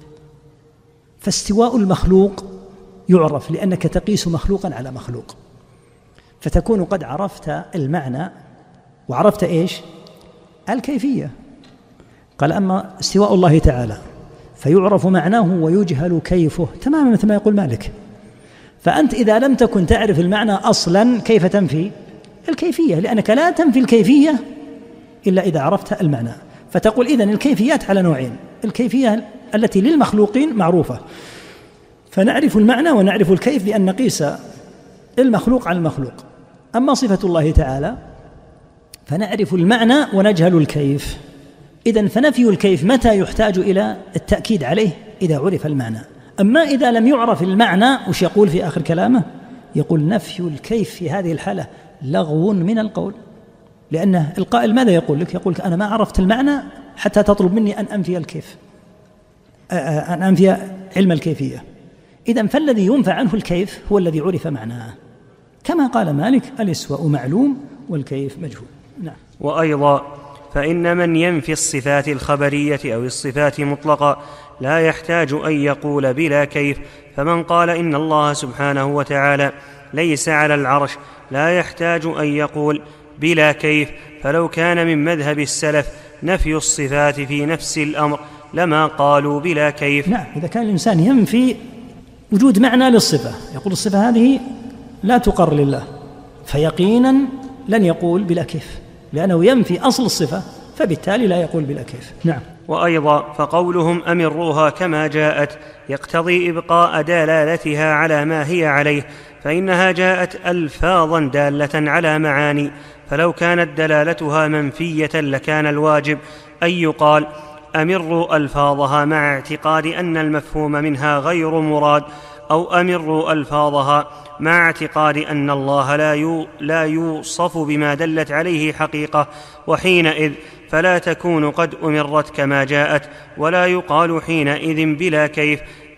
فاستواء المخلوق يعرف لأنك تقيس مخلوقا على مخلوق، فتكون قد عرفت المعنى وعرفت إيش؟ الكيفية. قال أما استواء الله تعالى فيعرف معناه ويجهل كيفه، تماما مثل ما يقول مالك. فأنت إذا لم تكن تعرف المعنى أصلا كيف تنفي الكيفية؟ لأنك لا تنفي الكيفية إلا إذا عرفت المعنى. فتقول إذن الكيفيات على نوعين، الكيفية التي للمخلوقين معروفة فنعرف المعنى ونعرف الكيف بأن نقيس المخلوق على المخلوق. أما صفة الله تعالى فنعرف المعنى ونجهل الكيف. إذن فنفي الكيف متى يحتاج إلى التأكيد عليه؟ إذا عرف المعنى. أما إذا لم يعرف المعنى وش يقول في آخر كلامه؟ يقول نفي الكيف في هذه الحالة لغو من القول، لأن القائل ماذا يقول لك؟ يقول لك أنا ما عرفت المعنى حتى تطلب مني أن أنفي الكيف، أن أنفي علم الكيفية. إذن فالذي ينفى عنه الكيف هو الذي عرف معناه، كما قال مالك الاستواء معلوم والكيف مجهول. نعم. وأيضا فإن من ينفي الصفات الخبرية أو الصفات مطلقة لا يحتاج أن يقول بلا كيف، فمن قال إن الله سبحانه وتعالى ليس على العرش لا يحتاج أن يقول بلا كيف، فلو كان من مذهب السلف نفي الصفات في نفس الأمر لما قالوا بلا كيف. نعم، إذا كان الإنسان ينفي وجود معنى للصفة، يقول الصفة هذه لا تقر لله، فيقينا لن يقول بلا كيف، لأنه ينفي أصل الصفة، فبالتالي لا يقول بلا كيف. نعم. وأيضا فقولهم أمروها كما جاءت يقتضي إبقاء دلالتها على ما هي عليه، فإنها جاءت ألفاظا دالة على معاني، فلو كانت دلالتها منفية لكان الواجب أن يقال أمروا ألفاظها مع اعتقاد أن المفهوم منها غير مراد، أو أمروا ألفاظها مع اعتقاد أن الله لا, يو لا يوصف بما دلت عليه حقيقة، وحينئذ فلا تكون قد أمرت كما جاءت، ولا يقال حينئذ بلا كيف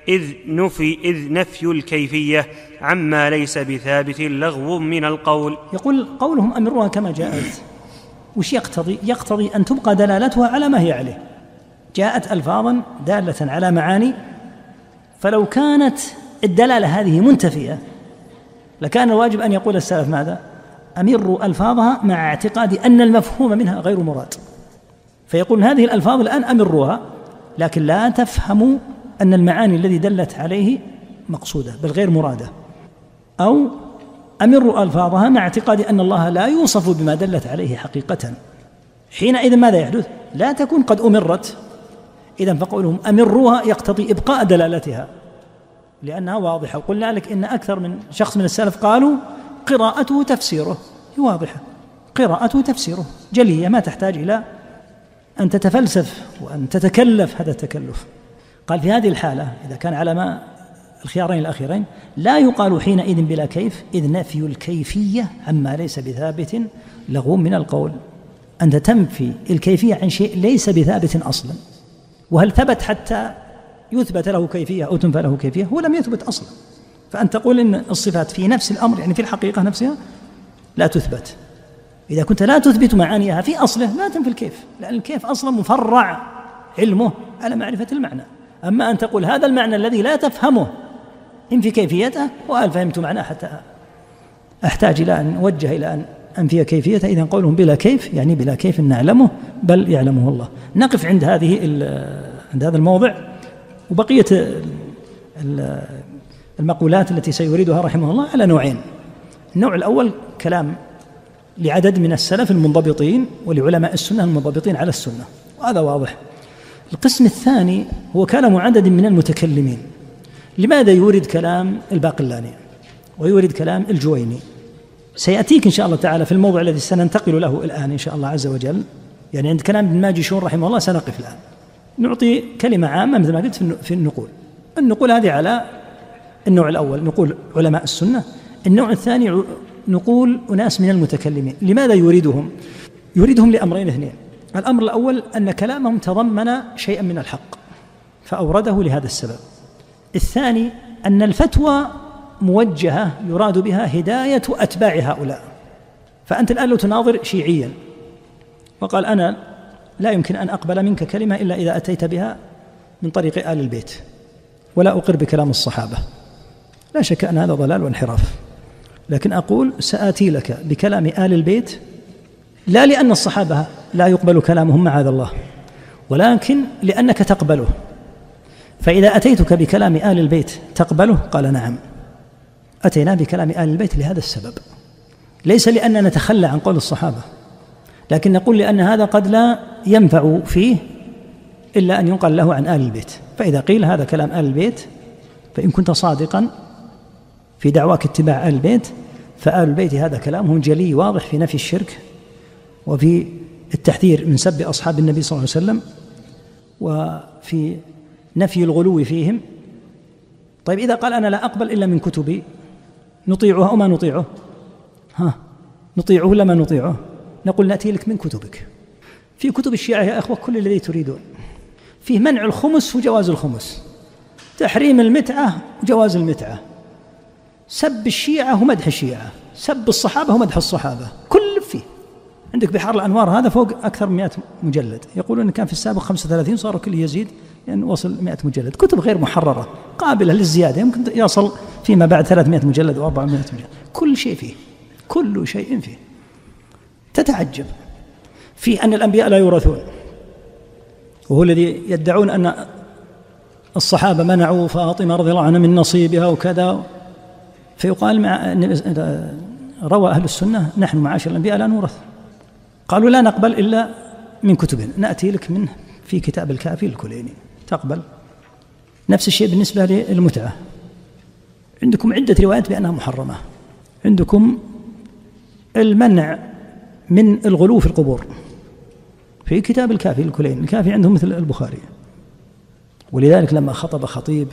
إذ نفي, إذ نفي الكيفية عما ليس بثابت لغو من القول. يقول قولهم أمروها كما جاءت وش يقتضي؟ يقتضي أن تبقى دلالتها على ما هي عليه. جاءت ألفاظا دالة على معاني، فلو كانت الدلالة هذه منتفية لكان الواجب أن يقول السلف ماذا؟ أمروا ألفاظها مع اعتقاد أن المفهوم منها غير مراد. فيقول هذه الألفاظ الآن أمروها، لكن لا تفهموا أن المعاني الذي دلت عليه مقصودة بل غير مرادة. أو أمروا ألفاظها مع اعتقاد أن الله لا يوصف بما دلت عليه حقيقة. حينئذ ماذا يحدث؟ لا تكون قد أمرت. إذن فقولهم أمروها يقتضي إبقاء دلالتها لأنها واضحة. وقلنا لك إن أكثر من شخص من السلف قالوا قراءته تفسيره واضحة، قراءته تفسيره جلية، ما تحتاج إلى أن تتفلسف وأن تتكلف هذا التكلف. قال في هذه الحالة إذا كان على ما الخيارين الأخيرين لا يقال حينئذ بلا كيف، إذ نفي الكيفية عما ليس بثابت لغو من القول. أنت تنفي الكيفية عن شيء ليس بثابت أصلا، وهل ثبت حتى يثبت له كيفية أو تنفى له كيفية؟ هو لم يثبت أصلا. فأن تقول إن الصفات في نفس الأمر يعني في الحقيقة نفسها لا تثبت. إذا كنت لا تثبت معانيها في أصله لا تنفي الكيف، لأن الكيف أصلا مفرع علمه على معرفة المعنى. أما أن تقول هذا المعنى الذي لا تفهمه انفي كيفيته، وهل فهمت معناه حتى أحتاج إلى أن أوجه إلى أن أنفي كيفيته؟ إذن قولهم بلا كيف يعني بلا كيف نعلمه بل يعلمه الله. نقف عند هذه عند هذا الموضع، وبقية المقولات التي سيريدها رحمه الله على نوعين. النوع الأول كلام لعدد من السلف المنضبطين ولعلماء السنة المنضبطين على السنة، وهذا واضح. القسم الثاني هو كلام عدد من المتكلمين. لماذا يورد كلام الباقلاني ويورد كلام الجويني؟ سيأتيك إن شاء الله تعالى في الموضوع الذي سننتقل له الآن إن شاء الله عز وجل، يعني عند كلام ابن ماجشون رحمه الله سنقف الآن. نعطي كلمة عامة مثل ما قلت في النقول. النقول هذه على النوع الأول نقول علماء السنة، النوع الثاني نقول أناس من المتكلمين. لماذا يريدهم؟ يريدهم لأمرين اثنين. الأمر الأول أن كلامهم تضمن شيئا من الحق فأورده لهذا السبب. الثاني أن الفتوى موجهة يراد بها هداية أتباع هؤلاء. فأنت الآن لو تناظر شيعيا وقال أنا لا يمكن أن أقبل منك كلمة إلا إذا أتيت بها من طريق آل البيت ولا أقر بكلام الصحابة، لا شك أن هذا ضلال وانحراف. لكن أقول سآتي لك بكلام آل البيت لا لأن الصحابة لا يقبل كلامهم معاذ الله، ولكن لأنك تقبله. فإذا أتيتك بكلام آل البيت تقبله؟ قال نعم. أتينا بكلام آل البيت لهذا السبب، ليس لأننا نتخلى عن قول الصحابة، لكن نقول لأن هذا قد لا ينفع فيه إلا أن ينقل له عن آل البيت. فإذا قيل هذا كلام آل البيت فإن كنت صادقا في دعواك اتباع آل البيت فآل البيت هذا كلامهم جلي واضح في نفي الشرك وفي التحذير من سب أصحاب النبي صلى الله عليه وسلم وفي نفي الغلو فيهم. طيب إذا قال أنا لا أقبل إلا من كتبي نطيعه أو ما نطيعه؟ ها نطيعه ولا ما نطيعه؟ نقول نأتي لك من كتبك. في كتب الشيعة يا أخوة كل الذي تريدون، فيه منع الخمس وجواز الخمس، تحريم المتعة وجواز المتعة، سب الشيعة ومدح الشيعة، سب الصحابة ومدح الصحابة، كل فيه. عندك بحار الأنوار هذا فوق أكثر من مئة مجلد، يقولون إن كان في السابق خمسة وثلاثين صار كل يزيد يعني وصل مئة مجلد. كتب غير محررة قابلة للزيادة، يمكن يصل فيما بعد ثلاثمئة مجلد وأربعمئة مجلد، كل شيء فيه، كل شيء فيه. تتعجب في أن الأنبياء لا يورثون، وهو الذي يدعون أن الصحابة منعوا فاطمة رضي الله عنها من نصيبها وكذا، فيقال مع روى أهل السنة نحن معاشر الأنبياء لا نورث. قالوا لا نقبل إلا من كتبنا، نأتي لك منه في كتاب الكافي الكليني تقبل. نفس الشيء بالنسبة للمتعة، عندكم عدة روايات بأنها محرمة، عندكم المنع من الغلو في القبور في كتاب الكافي الكليني، الكافي عندهم مثل البخاري. ولذلك لما خطب خطيب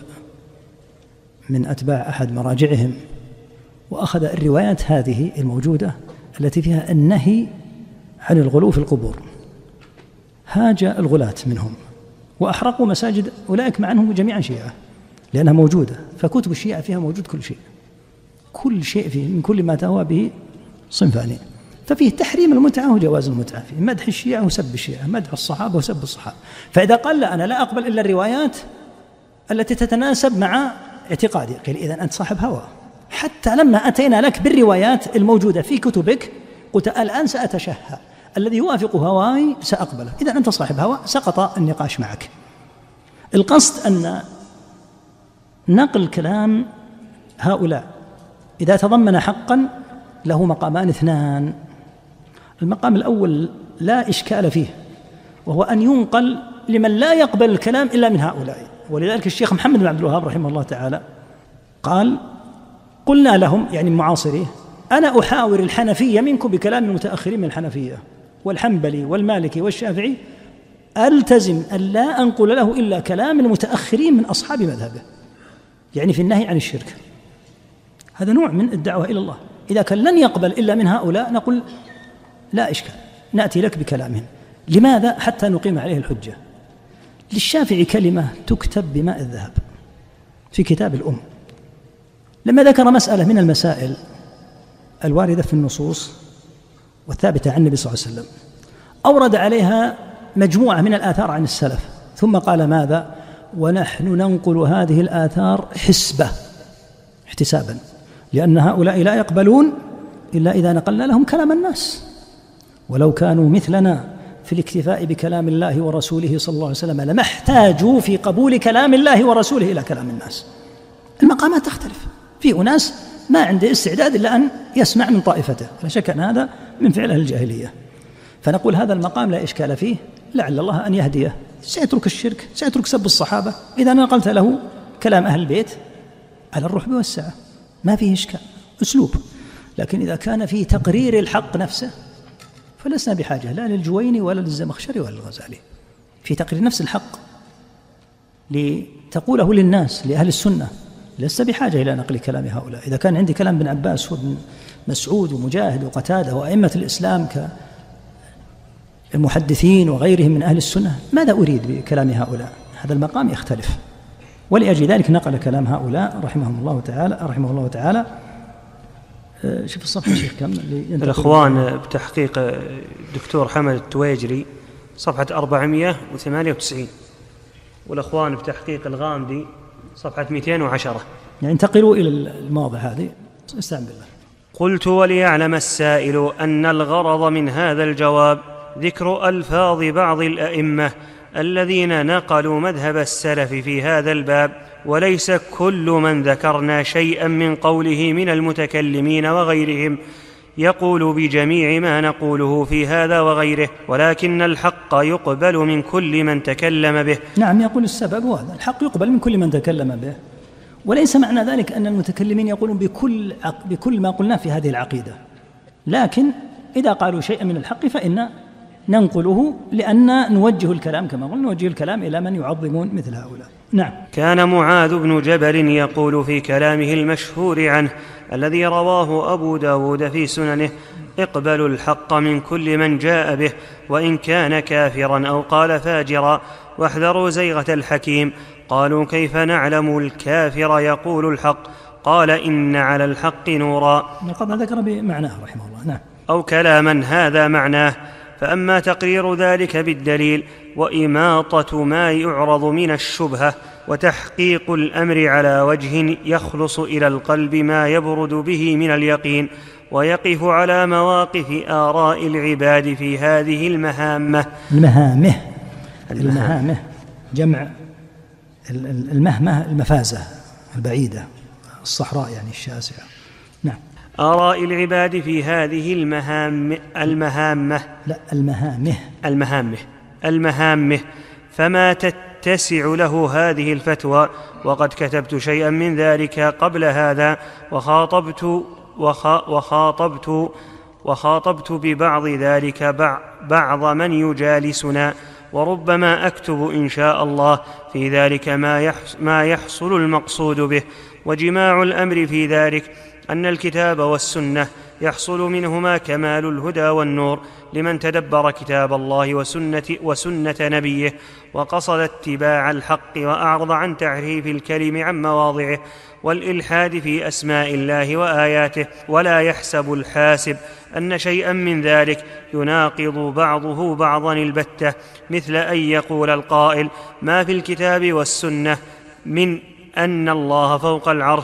من أتباع أحد مراجعهم وأخذ الروايات هذه الموجودة التي فيها النهي عن الغلو في القبور، هاج الغلاة منهم وأحرقوا مساجد أولئك مع أنهم جميعا شيعة، لأنها موجودة. فكتب الشيعة فيها موجود كل شيء، كل شيء فيه من كل ما تهوى به صنفان. ففيه تحريم المتعة وجواز المتعة، فيه مدح الشيعة وسب الشيعة، مدح الصحابة وسب الصحابة. فإذا قال لا أنا لا أقبل إلا الروايات التي تتناسب مع اعتقادي، قيل إذن أنت صاحب هوى. حتى لما أتينا لك بالروايات الموجودة في كتبك قلت الآن سأتشهى، الذي يوافق هواي سأقبله. إذا أنت صاحب هوى، سقط النقاش معك. القصد أن نقل كلام هؤلاء إذا تضمن حقا له مقامان اثنان. المقام الأول لا إشكال فيه، وهو أن ينقل لمن لا يقبل الكلام إلا من هؤلاء. ولذلك الشيخ محمد بن عبد الوهاب رحمه الله تعالى قال قلنا لهم يعني معاصريه أنا أحاور الحنفية منكم بكلام المتأخرين من الحنفية والحنبلي والمالكي والشافعي، ألتزم أن لا أنقل له إلا كلام المتأخرين من أصحاب مذهبه، يعني في النهي عن الشرك. هذا نوع من الدعوة إلى الله. إذا كان لن يقبل إلا من هؤلاء نقول لا إشكال، نأتي لك بكلامهم. لماذا؟ حتى نقيم عليه الحجة. للشافعي كلمة تكتب بماء الذهب في كتاب الأم، لما ذكر مسألة من المسائل الواردة في النصوص والثابتة عن النبي صلى الله عليه وسلم، أورد عليها مجموعة من الآثار عن السلف، ثم قال ماذا؟ ونحن ننقل هذه الآثار حسبة، احتسابا، لأن هؤلاء لا يقبلون إلا إذا نقلنا لهم كلام الناس، ولو كانوا مثلنا في الاكتفاء بكلام الله ورسوله صلى الله عليه وسلم لما احتاجوا في قبول كلام الله ورسوله إلى كلام الناس. المقامات تختلف، في أناس ما عنده استعداد إلا أن يسمع من طائفته، لا شك أن هذا من فعل أهل الجاهلية. فنقول هذا المقام لا إشكال فيه، لعل الله أن يهديه، سيترك الشرك، سيترك سب الصحابة إذا نقلت له كلام أهل البيت على الرحب والسعة، ما فيه إشكال، أسلوب. لكن إذا كان في تقرير الحق نفسه فلسنا بحاجة لا للجويني ولا للزمخشري ولا للغزالي في تقرير نفس الحق لتقوله للناس لأهل السنة، لست بحاجة إلى نقل كلام هؤلاء. إذا كان عندي كلام بن عباس وابن مسعود ومجاهد وقتادة وأئمة الإسلام كالمحدثين وغيرهم من أهل السنة، ماذا أريد بكلام هؤلاء؟ هذا المقام يختلف. ولأجل ذلك نقل كلام هؤلاء رحمهم الله تعالى رحمه الله تعالى. شوف الصفحة شيخ كم الإخوان بتحقيق الدكتور حمد التويجري صفحة أربعمائة وثمانية وتسعين، والإخوان بتحقيق الغامدي صفحة مئتين وعشرة. يعني انتقلوا إلى المواضع هذه. استعن بالله. قلت وليعلم السائل أن الغرض من هذا الجواب ذكر ألفاظ بعض الأئمة الذين نقلوا مذهب السلف في هذا الباب، وليس كل من ذكرنا شيئا من قوله من المتكلمين وغيرهم يقول بجميع ما نقوله في هذا وغيره، ولكن الحق يقبل من كل من تكلم به. نعم، يقول السبب هذا، الحق يقبل من كل من تكلم به، وليس معنى ذلك أن المتكلمين يقولون بكل, بكل ما قلنا في هذه العقيدة، لكن إذا قالوا شيئا من الحق فإن ننقله، لأن نوجه الكلام كما قلنا، نوجه الكلام إلى من يعظمون مثل هؤلاء. نعم. كان معاذ بن جبل يقول في كلامه المشهور عنه الذي رواه أبو داود في سننه: اقبلوا الحق من كل من جاء به وإن كان كافرا أو قال فاجرا، واحذروا زيغة الحكيم. قالوا: كيف نعلم الكافر يقول الحق؟ قال: إن على الحق نورا. قد ذكر بمعناه رحمه الله. نعم. أو كلاما هذا معناه. فأما تقرير ذلك بالدليل وإماطة ما يعرض من الشبهة وتحقيق الأمر على وجه يخلص إلى القلب ما يبرد به من اليقين، ويقف على مواقف آراء العباد في هذه المهامة المهامة المهامة جمع المهمة، المفازة البعيدة، الصحراء يعني الشاسعة. نعم. آراء العباد في هذه المهام المهامة لا المهامة المهامة المهامة فما تتسع له هذه الفتوى، وقد كتبت شيئا من ذلك قبل هذا، وخاطبت وخا وخاطبت وخاطبت ببعض ذلك بعض من يجالسنا، وربما أكتب إن شاء الله في ذلك ما يحصل المقصود به. وجماع الأمر في ذلك أن الكتاب والسنة يحصل منهما كمال الهدى والنور، لمن تدبر كتاب الله وسنة, وسنة نبيه وقصد اتباع الحق وأعرض عن تحريف الكلم عن مواضعه والإلحاد في أسماء الله وآياته. ولا يحسب الحاسب أن شيئا من ذلك يناقض بعضه بعضا البتة، مثل أن يقول القائل: ما في الكتاب والسنة من أن الله فوق العرش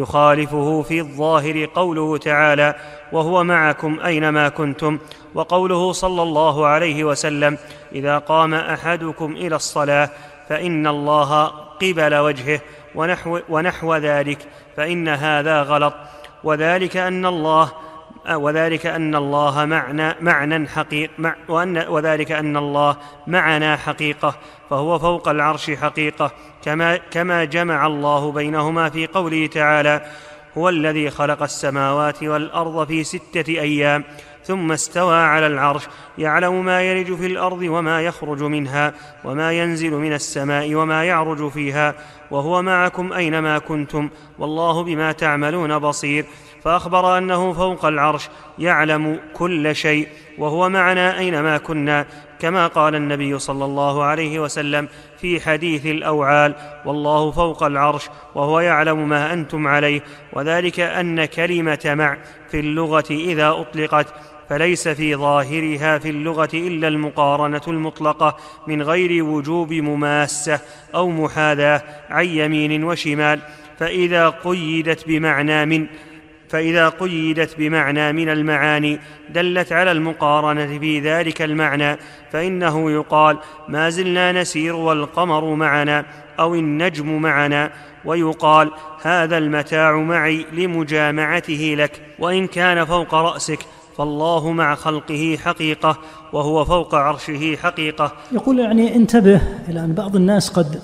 يخالفه في الظاهر قوله تعالى: وهو معكم أينما كنتم، وقوله صلى الله عليه وسلم: إذا قام أحدكم إلى الصلاة فإن الله قبل وجهه، ونحو, ونحو ذلك، فإن هذا غلط، وذلك أن الله وذلك أن الله معنى معنى حقيق مع وأن وذلك أن الله معنا حقيقة، فهو فوق العرش حقيقة، كما كما جمع الله بينهما في قوله تعالى: هو الذي خلق السماوات والأرض في ستة أيام ثم استوى على العرش يعلم ما يلج في الأرض وما يخرج منها وما ينزل من السماء وما يعرج فيها، وهو معكم أينما كنتم والله بما تعملون بصير. فأخبر أنه فوق العرش يعلم كل شيء وهو معنا أينما كنا، كما قال النبي صلى الله عليه وسلم في حديث الأوعال: والله فوق العرش وهو يعلم ما أنتم عليه. وذلك أن كلمة مع في اللغة إذا أطلقت فليس في ظاهرها في اللغة إلا المقارنة المطلقة من غير وجوب مماسة أو محاذاة عن يمين وشمال، فإذا قيدت بمعنى من فإذا قيدت بمعنى من المعاني دلت على المقارنة في ذلك المعنى، فإنه يقال: ما زلنا نسير والقمر معنا، أو النجم معنا، ويقال: هذا المتاع معي لمجامعته لك. وإن كان فوق رأسك فالله مع خلقه حقيقة وهو فوق عرشه حقيقة. يقول يعني انتبه إلى أن بعض الناس قد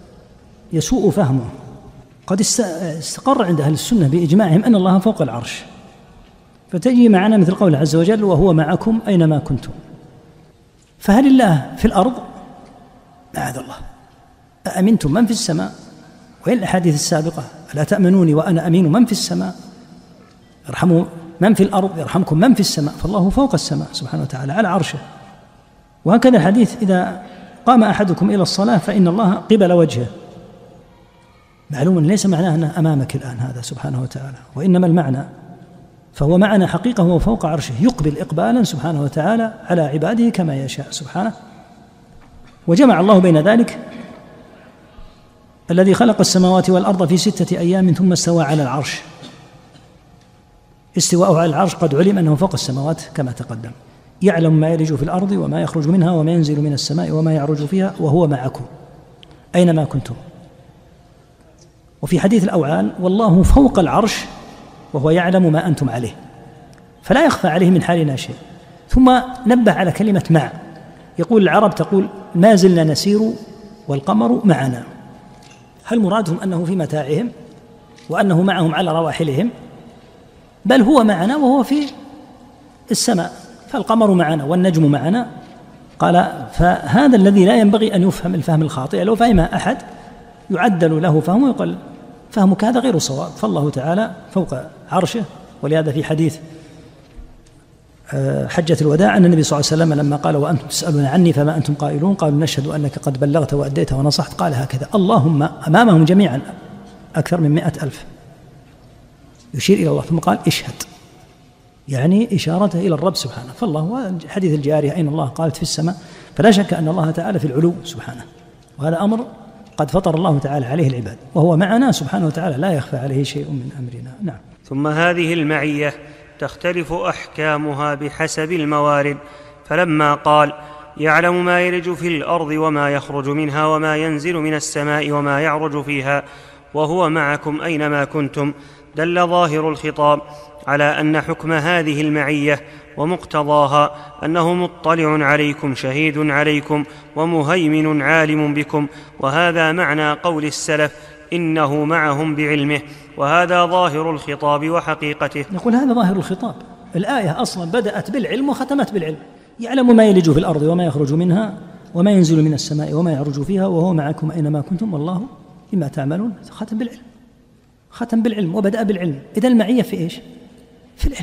يسوء فهمه، قد استقر عند أهل السنة بإجماعهم أن الله فوق العرش، فتجي معنا مثل قوله عز وجل: وهو معكم أينما كنتم. فهل الله في الأرض؟ معاذ الله. أأمنتم من في السماء؟ وإن الأحاديث السابقة: ألا تأمنوني وأنا أمين من في السماء؟ ارحموا من في الأرض يرحمكم من في السماء. فالله فوق السماء سبحانه وتعالى على عرشه. وهكذا الحديث: إذا قام أحدكم إلى الصلاة فإن الله قبل وجهه. معلوم ليس معناه أنه أمامك الآن هذا سبحانه وتعالى، وإنما المعنى فهو معنا حقيقة، هو فوق عرشه يقبل إقبالا سبحانه وتعالى على عباده كما يشاء سبحانه. وجمع الله بين ذلك: الذي خلق السماوات والأرض في ستة أيام ثم استوى على العرش. استواءه على العرش قد علم أنه فوق السماوات كما تقدم، يعلم ما يلج في الأرض وما يخرج منها وما ينزل من السماء وما يعرج فيها وهو معكم أينما كنتم. وفي حديث الأوعال: والله فوق العرش وهو يعلم ما أنتم عليه، فلا يخفى عليه من حالنا شيء. ثم نبه على كلمة مع. يقول العرب تقول: ما زلنا نسير والقمر معنا. هل مرادهم أنه في متاعهم وأنه معهم على رواحلهم؟ بل هو معنا وهو في السماء، فالقمر معنا والنجم معنا. قال: فهذا الذي لا ينبغي أن يفهم الفهم الخاطئ، لو فهم أحد يعدل له فهمه ويقول فهمك هذا غير صواب، فالله تعالى فوق عرشه. ولهذا في حديث حجة الوداع أن النبي صلى الله عليه وسلم لما قال: وأنتم تسألون عني فما أنتم قائلون؟ قالوا: نشهد أنك قد بلغت وأديت ونصحت. قال هكذا اللهم أمامهم جميعا أكثر من مئة ألف، يشير إلى الله، ثم قال: اشهد، يعني إشارته إلى الرب سبحانه. فالله، حديث الجارية: أين الله؟ قالت: في السماء. فلا شك أن الله تعالى في العلو سبحانه، وهذا أمر قد فطر الله تعالى عليه العباد، وهو معنا سبحانه وتعالى لا يخفى عليه شيء من أمرنا. نعم. ثم هذه المعية تختلف أحكامها بحسب الموارد، فلما قال: يعلم ما يلج في الأرض وما يخرج منها وما ينزل من السماء وما يعرج فيها وهو معكم أينما كنتم، دل ظاهر الخطاب على أن حكم هذه المعية ومقتضاها أنه مطلع عليكم شهيد عليكم ومهيمن عالم بكم. وهذا معنى قول السلف: إنه معهم بعلمه. وهذا ظاهر الخطاب وحقيقته. نقول هذا ظاهر الخطاب. الآية أصلا بدأت بالعلم وختمت بالعلم. يعلم ما يلج في الأرض وما يخرج منها وما ينزل من السماء وما يعرج فيها وهو معكم أينما كنتم والله بما تعملون. ختم بالعلم، ختم بالعلم وبدأ بالعلم. إذا المعية في إيش؟ في العلم،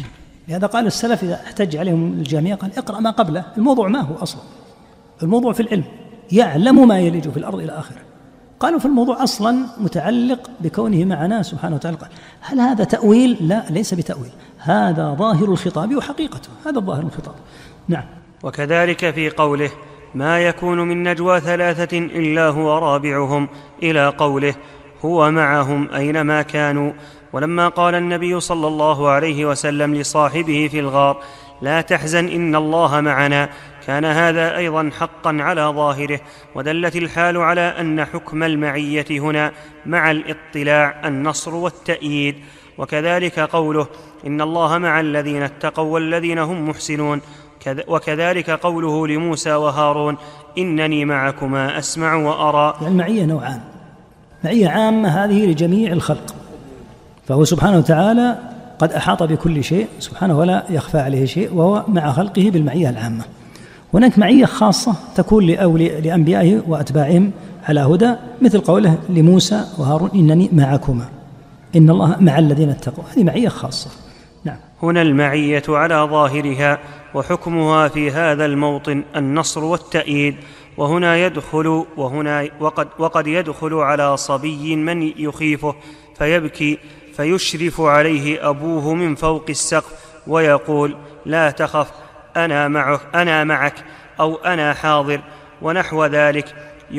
لهذا قال السلف إذا احتج عليهم الجميع قال اقرأ ما قبله، الموضوع ما هو أصلا، الموضوع في العلم، يعلم ما يلج في الأرض إلى آخره. قالوا في الموضوع أصلا متعلق بكونه معنا سبحانه وتعالى. هل هذا تأويل؟ لا، ليس بتأويل، هذا ظاهر الخطاب وحقيقته، هذا ظاهر الخطاب. نعم. وكذلك في قوله ما يكون من نجوى ثلاثة إلا هو رابعهم إلى قوله هو معهم أينما كانوا. ولما قال النبي صلى الله عليه وسلم لصاحبه في الغار لا تحزن إن الله معنا، كان هذا أيضا حقا على ظاهره، ودلت الحال على أن حكم المعية هنا مع الاطلاع النصر والتأييد. وكذلك قوله إن الله مع الذين اتقوا والذين هم محسنون، وكذلك قوله لموسى وهارون إنني معكما أسمع وأرى. يعني المعية نوعان، معية عامة هذه لجميع الخلق، فهو سبحانه وتعالى قد أحاط بكل شيء سبحانه ولا يخفى عليه شيء، وهو مع خلقه بالمعية العامة. هناك معية خاصة تكون لأنبيائه وأتباعهم على هدى، مثل قوله لموسى وهارون إنني معكما، إن الله مع الذين اتقوا، هذه معية خاصة. نعم. هنا المعية على ظاهرها، وحكمها في هذا الموطن النصر والتأييد. وهنا يدخل وهنا وقد, وقد يدخل على صبي من يخيفه فيبكي فيشرف عليه أبوه من فوق السقف ويقول لا تخف أنا معك, أنا معك أو أنا حاضر ونحو ذلك،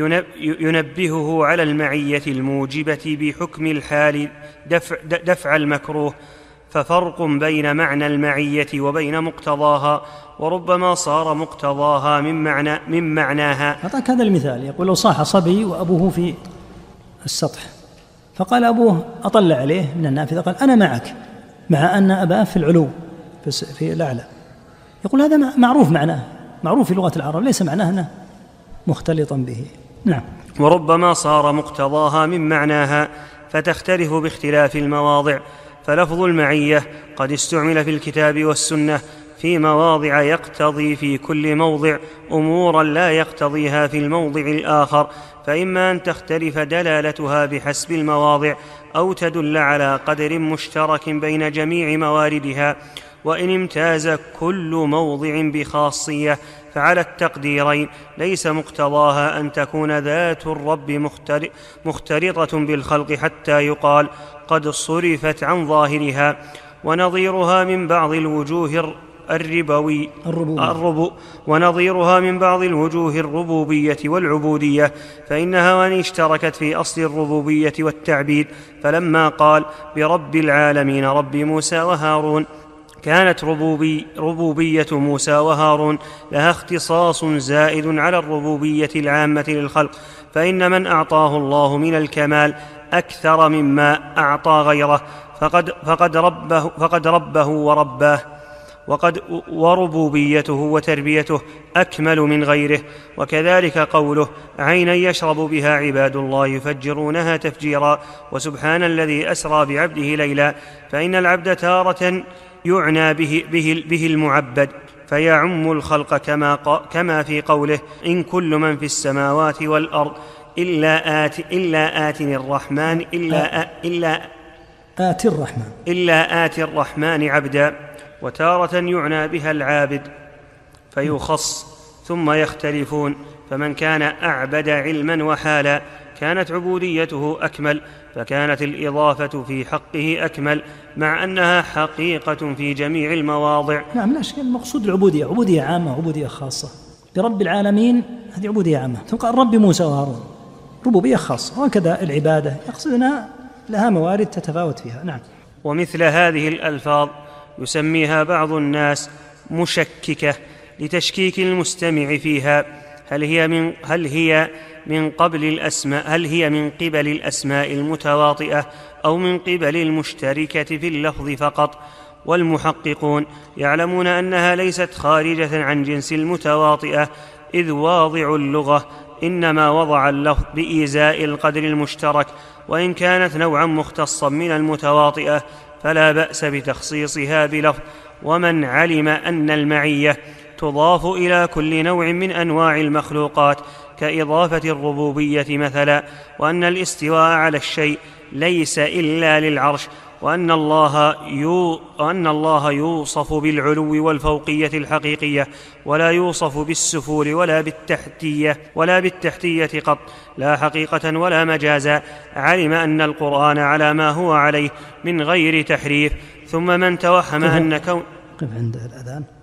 ينبهه على المعية الموجبة بحكم الحال دفع, دفع المكروه. ففرق بين معنى المعية وبين مقتضاها، وربما صار مقتضاها من, معنى من معناها. أعطاك هذا المثال، يقول لو صاح صبي وأبوه في السطح فقال أبوه أطلع عليه من النافذة قال أنا معك، مع أن أباه في العلو في الأعلى، يقول هذا معروف معناه، معروف في لغة العرب، ليس معناه مختلطا به. نعم. وربما صار مقتضاها من معناها فتختلف باختلاف المواضع. فلفظ المعية قد استعمل في الكتاب والسنة في مواضع يقتضي في كل موضع أمورا لا يقتضيها في الموضع الآخر، فإما أن تختلف دلالتها بحسب المواضع أو تدل على قدر مشترك بين جميع مواردها. وإن امتاز كل موضع بخاصية فعلى التقديرين ليس مقتضاها أن تكون ذات الرب مختلطة بالخلق حتى يقال قد صرفت عن ظاهرها. ونظيرها من بعض الوجوه الربوي الربو ونظيرها من بعض الوجوه الربوبية والعبودية، فإنها وإن اشتركت في أصل الربوبية والتعبيد، فلما قال برب العالمين رب موسى وهارون كانت ربوبي ربوبية موسى وهارون لها اختصاص زائد على الربوبية العامة للخلق، فإن من أعطاه الله من الكمال أكثر مما أعطى غيره فقد, فقد, ربه, فقد ربه ورباه، وقد وربوبيته وتربيته أكمل من غيره. وكذلك قوله عينا يشرب بها عباد الله يفجرونها تفجيرا، وسبحان الذي أسرى بعبده ليلا، فإن العبد تارة يعنى به, به, به المعبد فيعم الخلق كما, كما في قوله إن كل من في السماوات والأرض إلا آت إلا آت الرحمن إلا, إلا آت الرحمن إلا آت الرحمن عبدا. وتارة يعنى بها العابد فيخص ثم يختلفون، فمن كان أعبد علما وحالا كانت عبوديته أكمل، فكانت الإضافة في حقه أكمل مع أنها حقيقة في جميع المواضع. نعم، لا شك، المقصود العبودية عبودية عامة عبودية خاصة. برب العالمين هذه عبودية عامة، ثم قال رب موسى وهارون ربوبية خاصة، وكذا العبادة يقصدنا لها موارد تتفاوت فيها. نعم. ومثل هذه الألفاظ يسميها بعض الناس مشككة لتشكيك المستمع فيها، هل هي من هل هي من قبل الأسماء هل هي من قبل الأسماء المتواطئة أو من قبل المشتركة في اللفظ فقط. والمحققون يعلمون أنها ليست خارجة عن جنس المتواطئة، إذ واضع اللغة إنما وضع اللفظ بإيزاء القدر المشترك، وإن كانت نوعا مختصا من المتواطئة فلا بأس بتخصيصها بلفظ. ومن علم أن المعية تضاف إلى كل نوع من أنواع المخلوقات كإضافة الربوبية مثلا، وأن الاستواء على الشيء ليس إلا للعرش، وأن الله, يو وأن الله يوصف بالعلو والفوقية الحقيقية ولا يوصف بالسفول ولا بالتحتية, ولا بالتحتية قط لا حقيقة ولا مجازا. علم أن القرآن على ما هو عليه من غير تحريف. ثم من توهم أن كون قف عند الأذان.